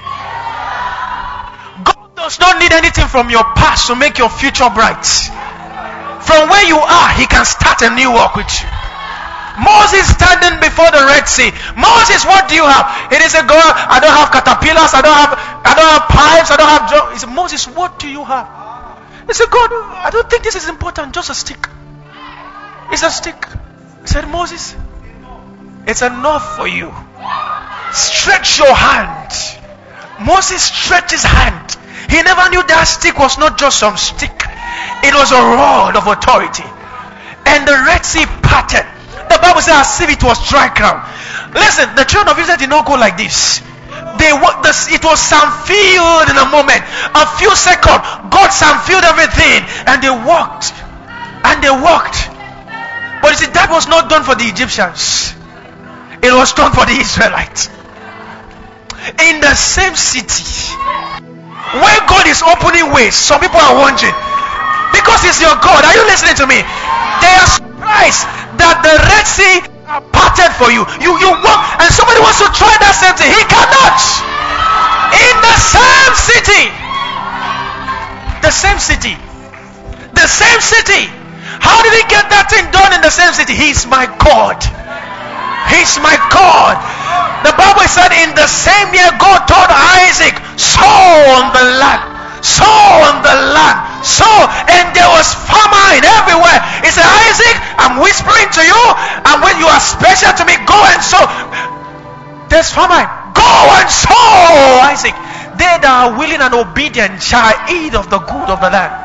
S3: God does not need anything from your past to make your future bright. From where you are, he can start a new work with you. Moses standing before the Red Sea. Moses, what do you have? It is a God. I don't have caterpillars. I don't have pipes. I don't have jobs. He said, Moses, what do you have? He said, God, I don't think this is important. Just a stick. It's a stick. He said, Moses, it's enough for you. Stretch your hand. Moses stretched his hand. He never knew that stick was not just some stick. It was a rod of authority. And the Red Sea parted. The Bible says as if it was dry ground. Listen, the children of Israel did not go like this. It was sun-filled in a moment. A few seconds, God sun-filled everything, and they walked. And they walked. But you see, that was not done for the Egyptians. It was done for the Israelites. In the same city, where God is opening ways, some people are wondering, because He's your God. Are you listening to me? They are surprised that the Red Sea are parted for you. You walk, and somebody wants to try that same thing. He cannot. In the same city. The same city. The same city. How did He get that thing done in the same city? He's my God. He's my God. The Bible said in the same year God told Isaac, sow on the land. Sow on the land. Sow. And there was famine everywhere. He said, Isaac, I'm whispering to you, and when you are special to me, go and sow. There's famine. Go and sow, Isaac. They that are willing and obedient shall eat of the good of the land.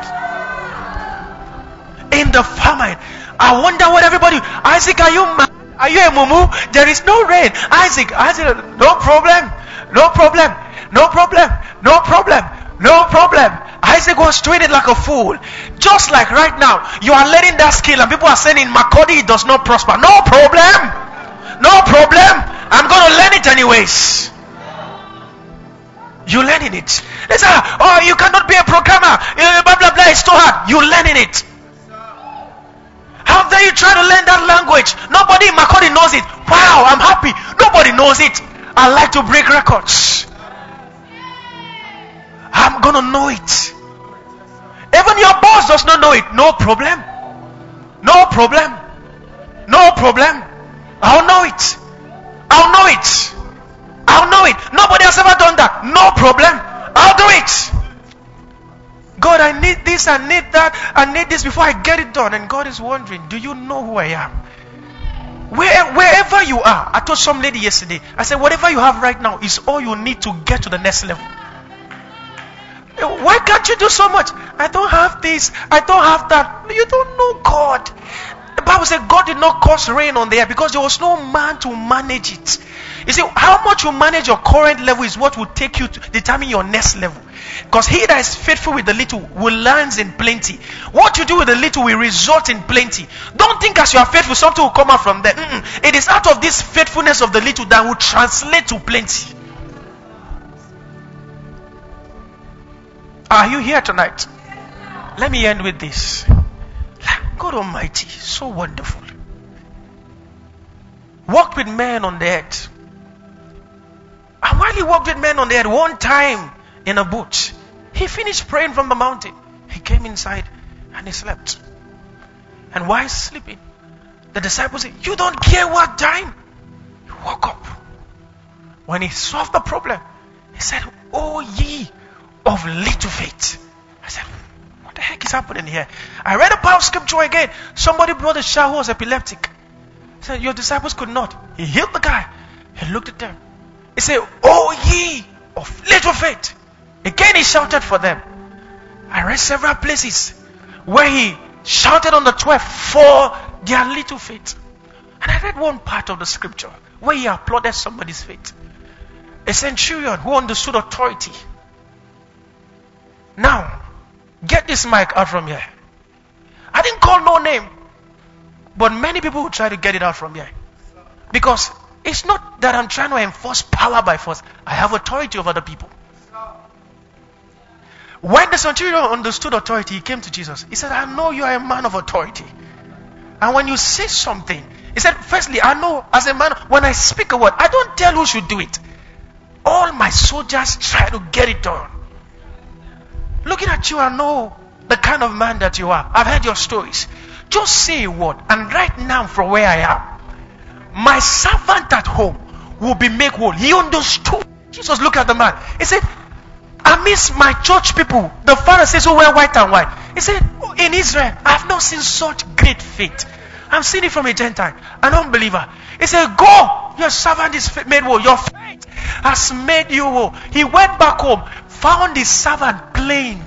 S3: In the famine. I wonder what everybody, Isaac, are you mad? Are you a mumu? There is no rain. Isaac, no problem. No problem. No problem. No problem. No problem. Isaac was treated like a fool. Just like right now, you are learning that skill and people are saying in Makodi it does not prosper. No problem. No problem. I'm going to learn it anyways. You learning it. They say, oh, you cannot be a programmer. Blah, blah, blah. It's too hard. You learning it. How dare you try to learn that language? Nobody in Makodi knows it. Wow, I'm happy. Nobody knows it. I like to break records. I'm gonna know it. Even your boss does not know it. No problem. No problem. No problem. I'll know it. I'll know it. I'll know it. Nobody has ever done that. No problem. I'll do it. God, I need this, I need that, I need this before I get it done. And God is wondering, do you know who I am? Wherever you are. I told some lady yesterday, I said, whatever you have right now is all you need to get to the next level. Why can't you do so much? I don't have this, I don't have that. You don't know God. The Bible said God did not cause rain on the earth because there was no man to manage it. You see, how much you manage your current level is what will take you to determine your next level. Because he that is faithful with the little will land in plenty. What you do with the little will result in plenty. Don't think as you are faithful, something will come out from there. It is out of this faithfulness of the little that will translate to plenty. Are you here tonight? Let me end with this. God Almighty, so wonderful. Walked with men on the earth. And while he walked with men on the earth, one time in a boat, he finished praying from the mountain. He came inside and he slept. And while sleeping, the disciples said, you don't care what time? He woke up. When he solved the problem, he said, oh ye of little faith. I said, what the heck is happening here? I read a part of scripture again. Somebody brought a child who was epileptic. He said, your disciples could not. He healed the guy. He looked at them. He said, oh ye of little faith. Again he shouted for them. I read several places where he shouted on the 12 for their little faith. And I read one part of the scripture where he applauded somebody's faith. A centurion who understood authority. Now, get this mic out from here. I didn't call no name, but many people will try to get it out from here. Because it's not that I'm trying to enforce power by force. I have authority over the people. When the centurion understood authority, he came to Jesus. He said, I know you are a man of authority. And when you say something, he said, firstly, I know as a man, when I speak a word, I don't tell who should do it. All my soldiers try to get it done. Looking at you, I know the kind of man that you are. I've heard your stories. Just say a word. And right now, from where I am, my servant at home will be made whole. He understood. Jesus looked at the man. He said, amidst my church people, the Pharisees who wear white and white. He said, in Israel, I have not seen such great faith. I'm seeing it from a Gentile, an unbeliever. He said, go, your servant is made whole. Your faith has made you whole. He went back home, found his servant playing.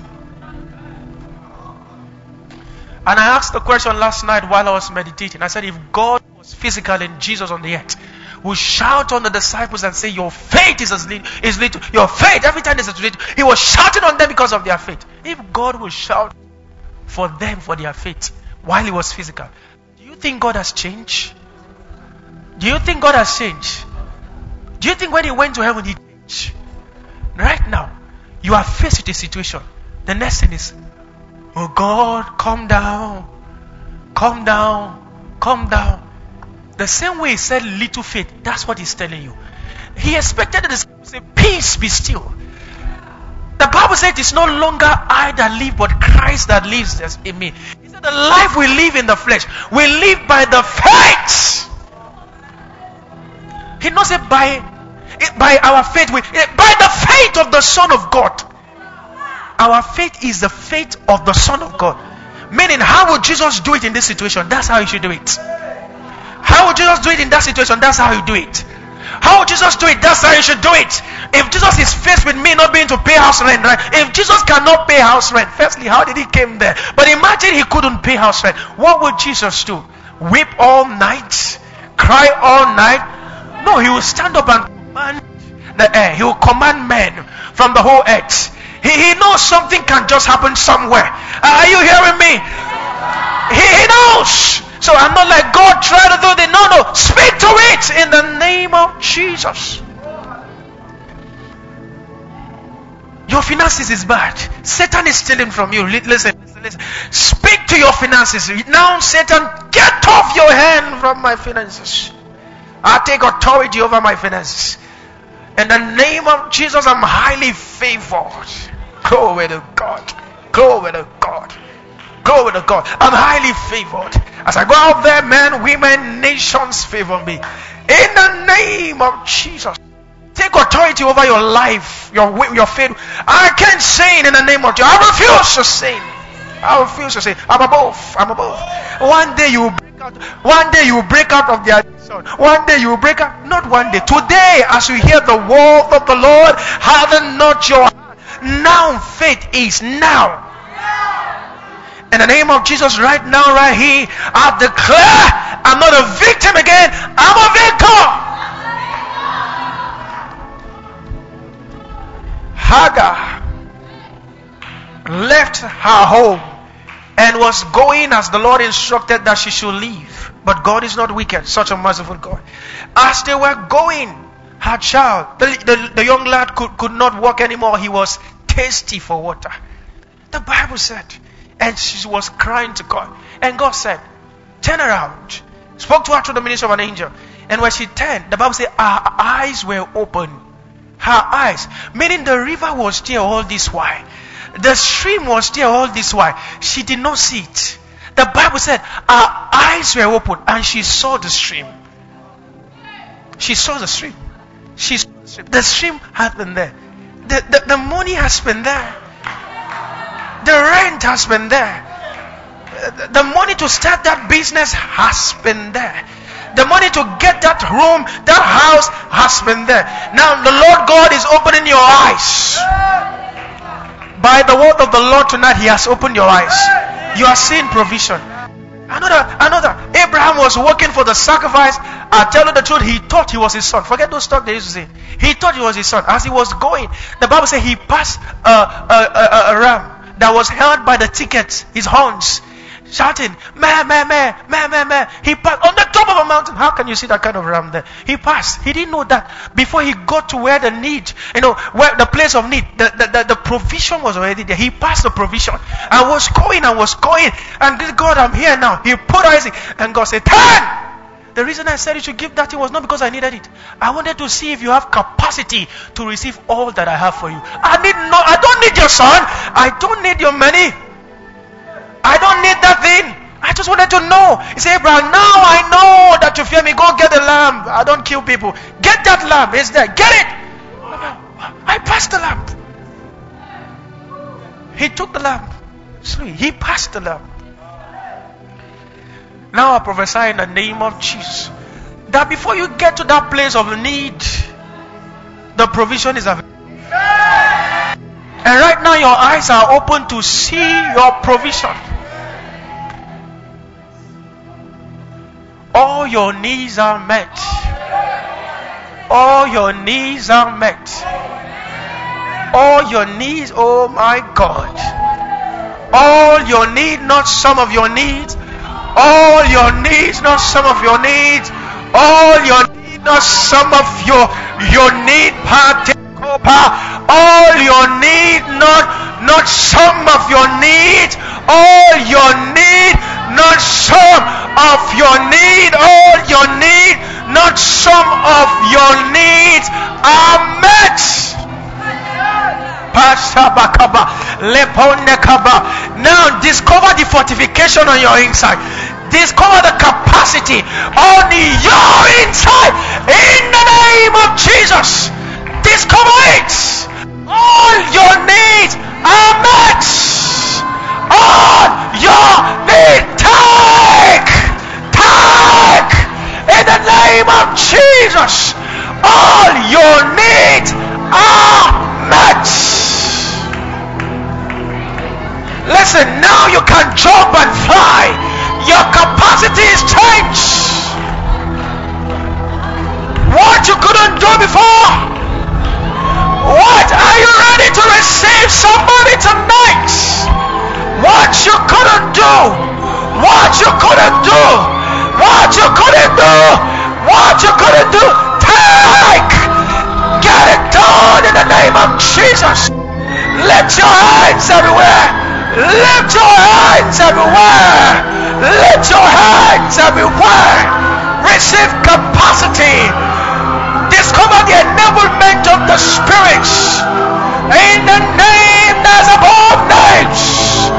S3: And I asked the question last night while I was meditating. I said, if God was physical and Jesus on the earth, would shout on the disciples and say, your faith is little. Your faith, every time there's a little. He was shouting on them because of their faith. If God would shout for them for their faith while he was physical, do you think God has changed? Do you think God has changed? Do you think when he went to heaven he changed? Right now, you are faced with a situation. The next thing is, oh God, come down. Come down. Come down. The same way he said little faith, that's what he's telling you. He expected the disciples to say, peace, be still. The Bible said it's no longer I that live, but Christ that lives in me. He said the life we live in the flesh, we live by the faith. He knows it by our faith, by the faith of the Son of God. Our faith is the faith of the Son of God. Meaning, how would Jesus do it in this situation? That's how he should do it. How would Jesus do it in that situation? That's how he do it. How would Jesus do it? That's how he should do it. If Jesus is faced with me not being to pay house rent, right? If Jesus cannot pay house rent, firstly, how did he came there? But imagine he couldn't pay house rent. What would Jesus do? Weep all night? Cry all night? No, he will stand up and command the air. He will command men from the whole earth. He knows something can just happen somewhere. Are you hearing me? He knows. So I'm not like, God, try to do this. No. Speak to it in the name of Jesus. Your finances is bad. Satan is stealing from you. Listen. Speak to your finances. Now, Satan, get off your hand from my finances. I take authority over my finances. In the name of Jesus, I'm highly favored. Glory to God. Glory to God. Glory to God. I'm highly favored. As I go out there, men, women, nations favor me. In the name of Jesus. Take authority over your life, your faith. I can't sin in the name of Jesus. I refuse to sin. I refuse to sin. I'm above. One day you will break out. One day you will break out of the addiction. One day you will break out. Not one day. Today, as you hear the word of the Lord, harden not your heart. Now faith is now. In the name of Jesus, right now, right here, I declare I'm not a victim again. I'm a victor. Hagar left her home and was going as the Lord instructed that she should leave. But God is not wicked, such a merciful God. As they were going, her child, the young lad could not walk anymore. He was thirsty for water. The Bible said, and she was crying to God. And God said, turn around. Spoke to her through the ministry of an angel. And when she turned, the Bible said, her eyes were open. Her eyes. Meaning the river was there all this while. The stream was there all this while. She did not see it. The Bible said, her eyes were open and she saw the stream. She saw the stream. The stream has been there. The money has been there. The rent has been there. The money to start that business has been there. The money to get that room, that house has been there. Now the Lord God is opening your eyes. By the word of the Lord tonight, He has opened your eyes. You are seeing provision. Another. Abraham was working for the sacrifice. I tell you the truth, he thought he was his son. Forget those stuff they used to say. He thought he was his son. As he was going, the Bible says he passed a ram that was held by the tickets, his horns, shouting, meh, meh, meh, meh, meh, meh. He passed on the top of a mountain. How can you see that kind of ram there? He passed. He didn't know that. Before he got to where the need, where the place of need, the provision was already there. He passed the provision. I was going. And this God, I'm here now. He put Isaac. And God said, turn! The reason I said you should give that thing was not because I needed it. I wanted to see if you have capacity to receive all that I have for you. I don't need your son. I don't need your money. I don't need that thing. I just wanted to know. He said, Abraham, now I know that you fear me. Go get the lamb. I don't kill people. Get that lamb. It's there. Get it. I passed the lamb. He took the lamb. He passed the lamb. Now I prophesy in the name of Jesus that before you get to that place of need, the provision is available. And right now your eyes are open to see your provision. All your needs are met. All your needs are met. All your needs, oh my God. All your need, not some of your needs. All your needs, not some of your needs. All your need, not some of your need. All your need, not some of your needs. All your need, not some of your need. All your need, not some of your needs are met. Now discover the fortification on your inside. Discover the capacity on your inside in the name of Jesus. Discover it. All your needs are met. All your needs, take in the name of Jesus. All your needs are met. Listen, now you can jump and fly. Your capacity is changed. What you couldn't do before. What are you ready to receive? Somebody tonight. What you couldn't do. What you couldn't do. What you couldn't do. What you couldn't do. Take. Get it done in the name of Jesus. Lift your hands everywhere. Lift your hands everywhere. Lift your hands everywhere. Receive capacity. Discover the enablement of the spirits in the name that's above names.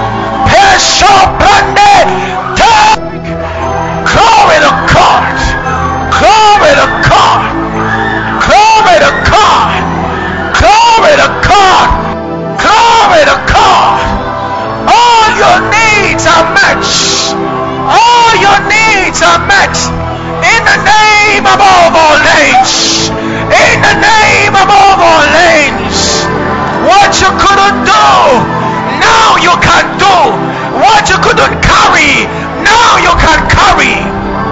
S3: Glory to God. Glory to God. Glory to God. Glory to God. Glory to God. All your needs are met. All your needs are met. In the name above all names. In the name above all names. What you couldn't do, now you can do. What you couldn't carry, now you can carry.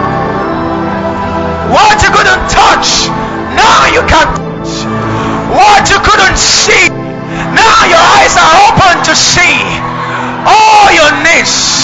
S3: What you couldn't touch, now you can touch. What you couldn't see, now your eyes are open to see. All your needs.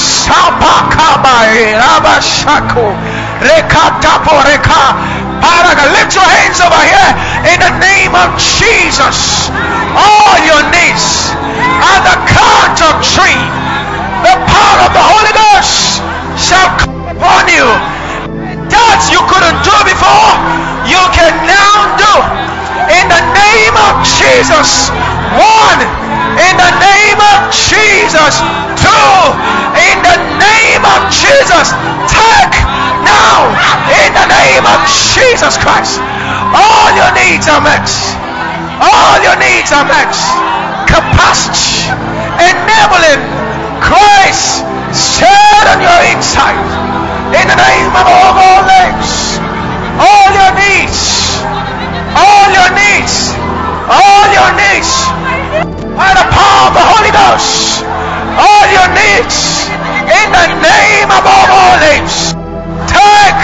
S3: Lift your hands over here in the name of Jesus. All your needs at the count of 3. The power of the Holy Ghost shall come upon you. That you couldn't do before, you can now do. In the name of Jesus. 1. In the name of Jesus. 2. In the name of Jesus. Take now. In the name of Jesus Christ. All your needs are met. All your needs are met. Capacity, enabling grace shed on your inside. In the name of all names. All your needs. All your needs. All your needs. By the power of the Holy Ghost. All your needs. In the name above all names. Take.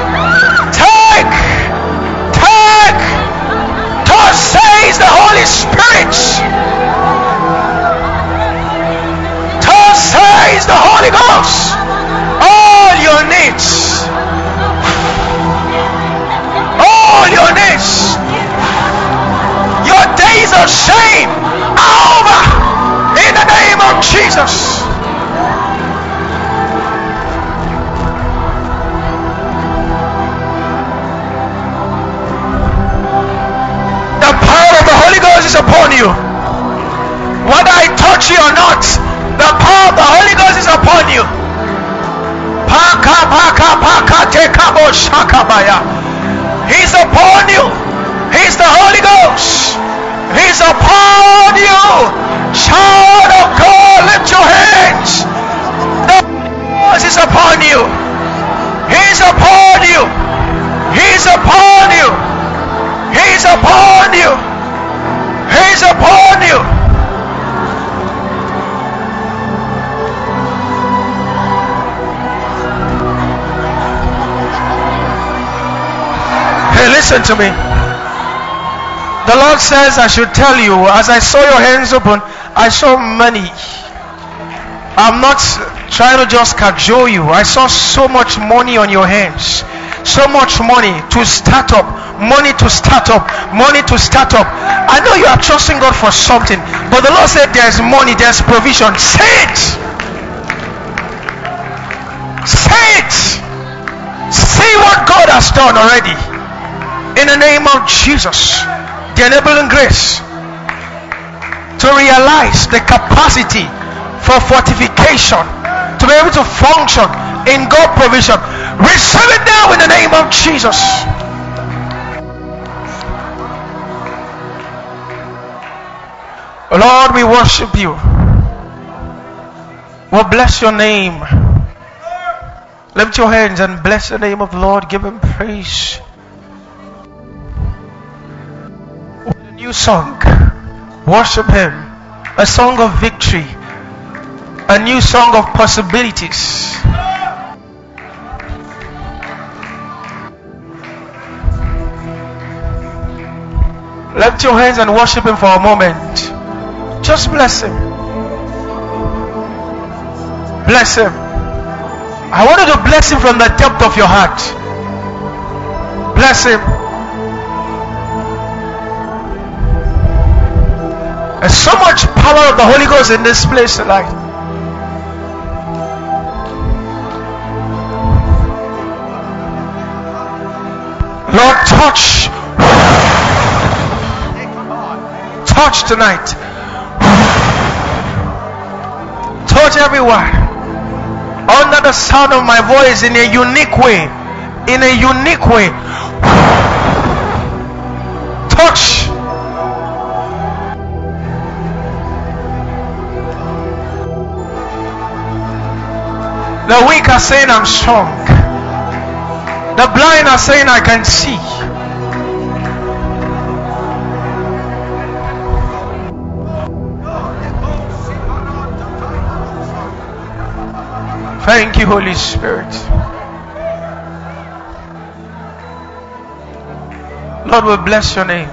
S3: Thus says the Holy Spirit. Thus says the Holy Ghost. All your needs. All your needs. Your days of shame are over. In the name of Jesus. Is upon you. Whether I touch you or not, the power of the Holy Ghost is upon you. He's upon you. He's the Holy Ghost. He's upon you. Child of God, lift your hands. The Holy Ghost is upon you. He's upon you. He's upon you. He's upon you. He's upon you. Hey, listen to me. The Lord says I should tell you, as I saw your hands open, I saw money. I'm not trying to just cajole you. I saw so much money on your hands. So much money to start up. Money to start up. Money to start up. I know you are trusting God for something, but the Lord said there's money, there's provision. Say it. Say it. See what God has done already. In the name of Jesus. The enabling grace to realize the capacity for fortification, to be able to function in God's provision. Receive it now in the name of Jesus. Lord, we worship you. We'll bless your name. Lift your hands and bless the name of the Lord. Give him praise. New song, worship him. A song of victory, a new song of possibilities. Lift your hands and worship him for a moment. Just bless him. Bless him. I want you to bless him from the depth of your heart. Bless him. There's so much power of the Holy Ghost in this place tonight. Lord, touch. Touch tonight. Touch everyone under the sound of my voice in a unique way. In a unique way. Touch. The weak are saying I'm strong. The blind are saying I can see. Thank you, Holy Spirit. Lord, we bless your name.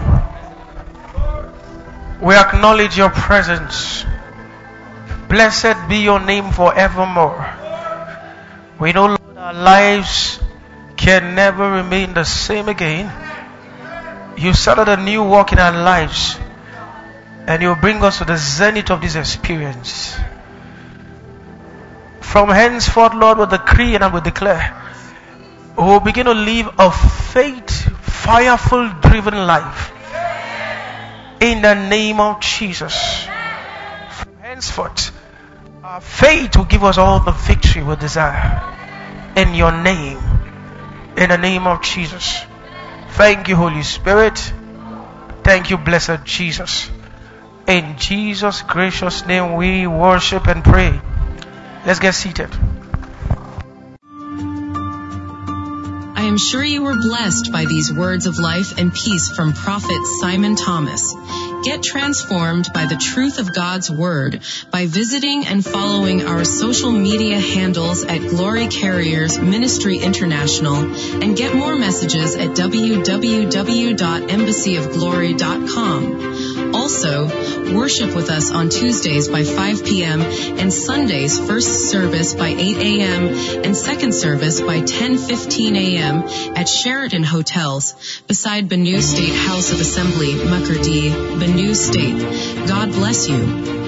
S3: We acknowledge your presence. Blessed be your name forevermore. We know, Lord, our lives can never remain the same again. You started a new work in our lives, and you will bring us to the zenith of this experience. From henceforth, Lord, we decree and I will declare, we will begin to live a faith, fireful, driven life. In the name of Jesus. From henceforth, our faith will give us all the victory we desire. In your name. In the name of Jesus. Thank you, Holy Spirit. Thank you, blessed Jesus. In Jesus' gracious name we worship and pray. Let's get seated.
S2: I am sure you were blessed by these words of life and peace from Prophet Simon Thomas. Get transformed by the truth of God's Word by visiting and following our social media handles at Glory Carriers Ministry International, and get more messages at www.embassyofglory.com. Also, worship with us on Tuesdays by 5 p.m. and Sundays first service by 8 a.m. and second service by 10:15 a.m. at Sheraton Hotels beside Benue State House of Assembly, Makurdi, Benue State. God bless you.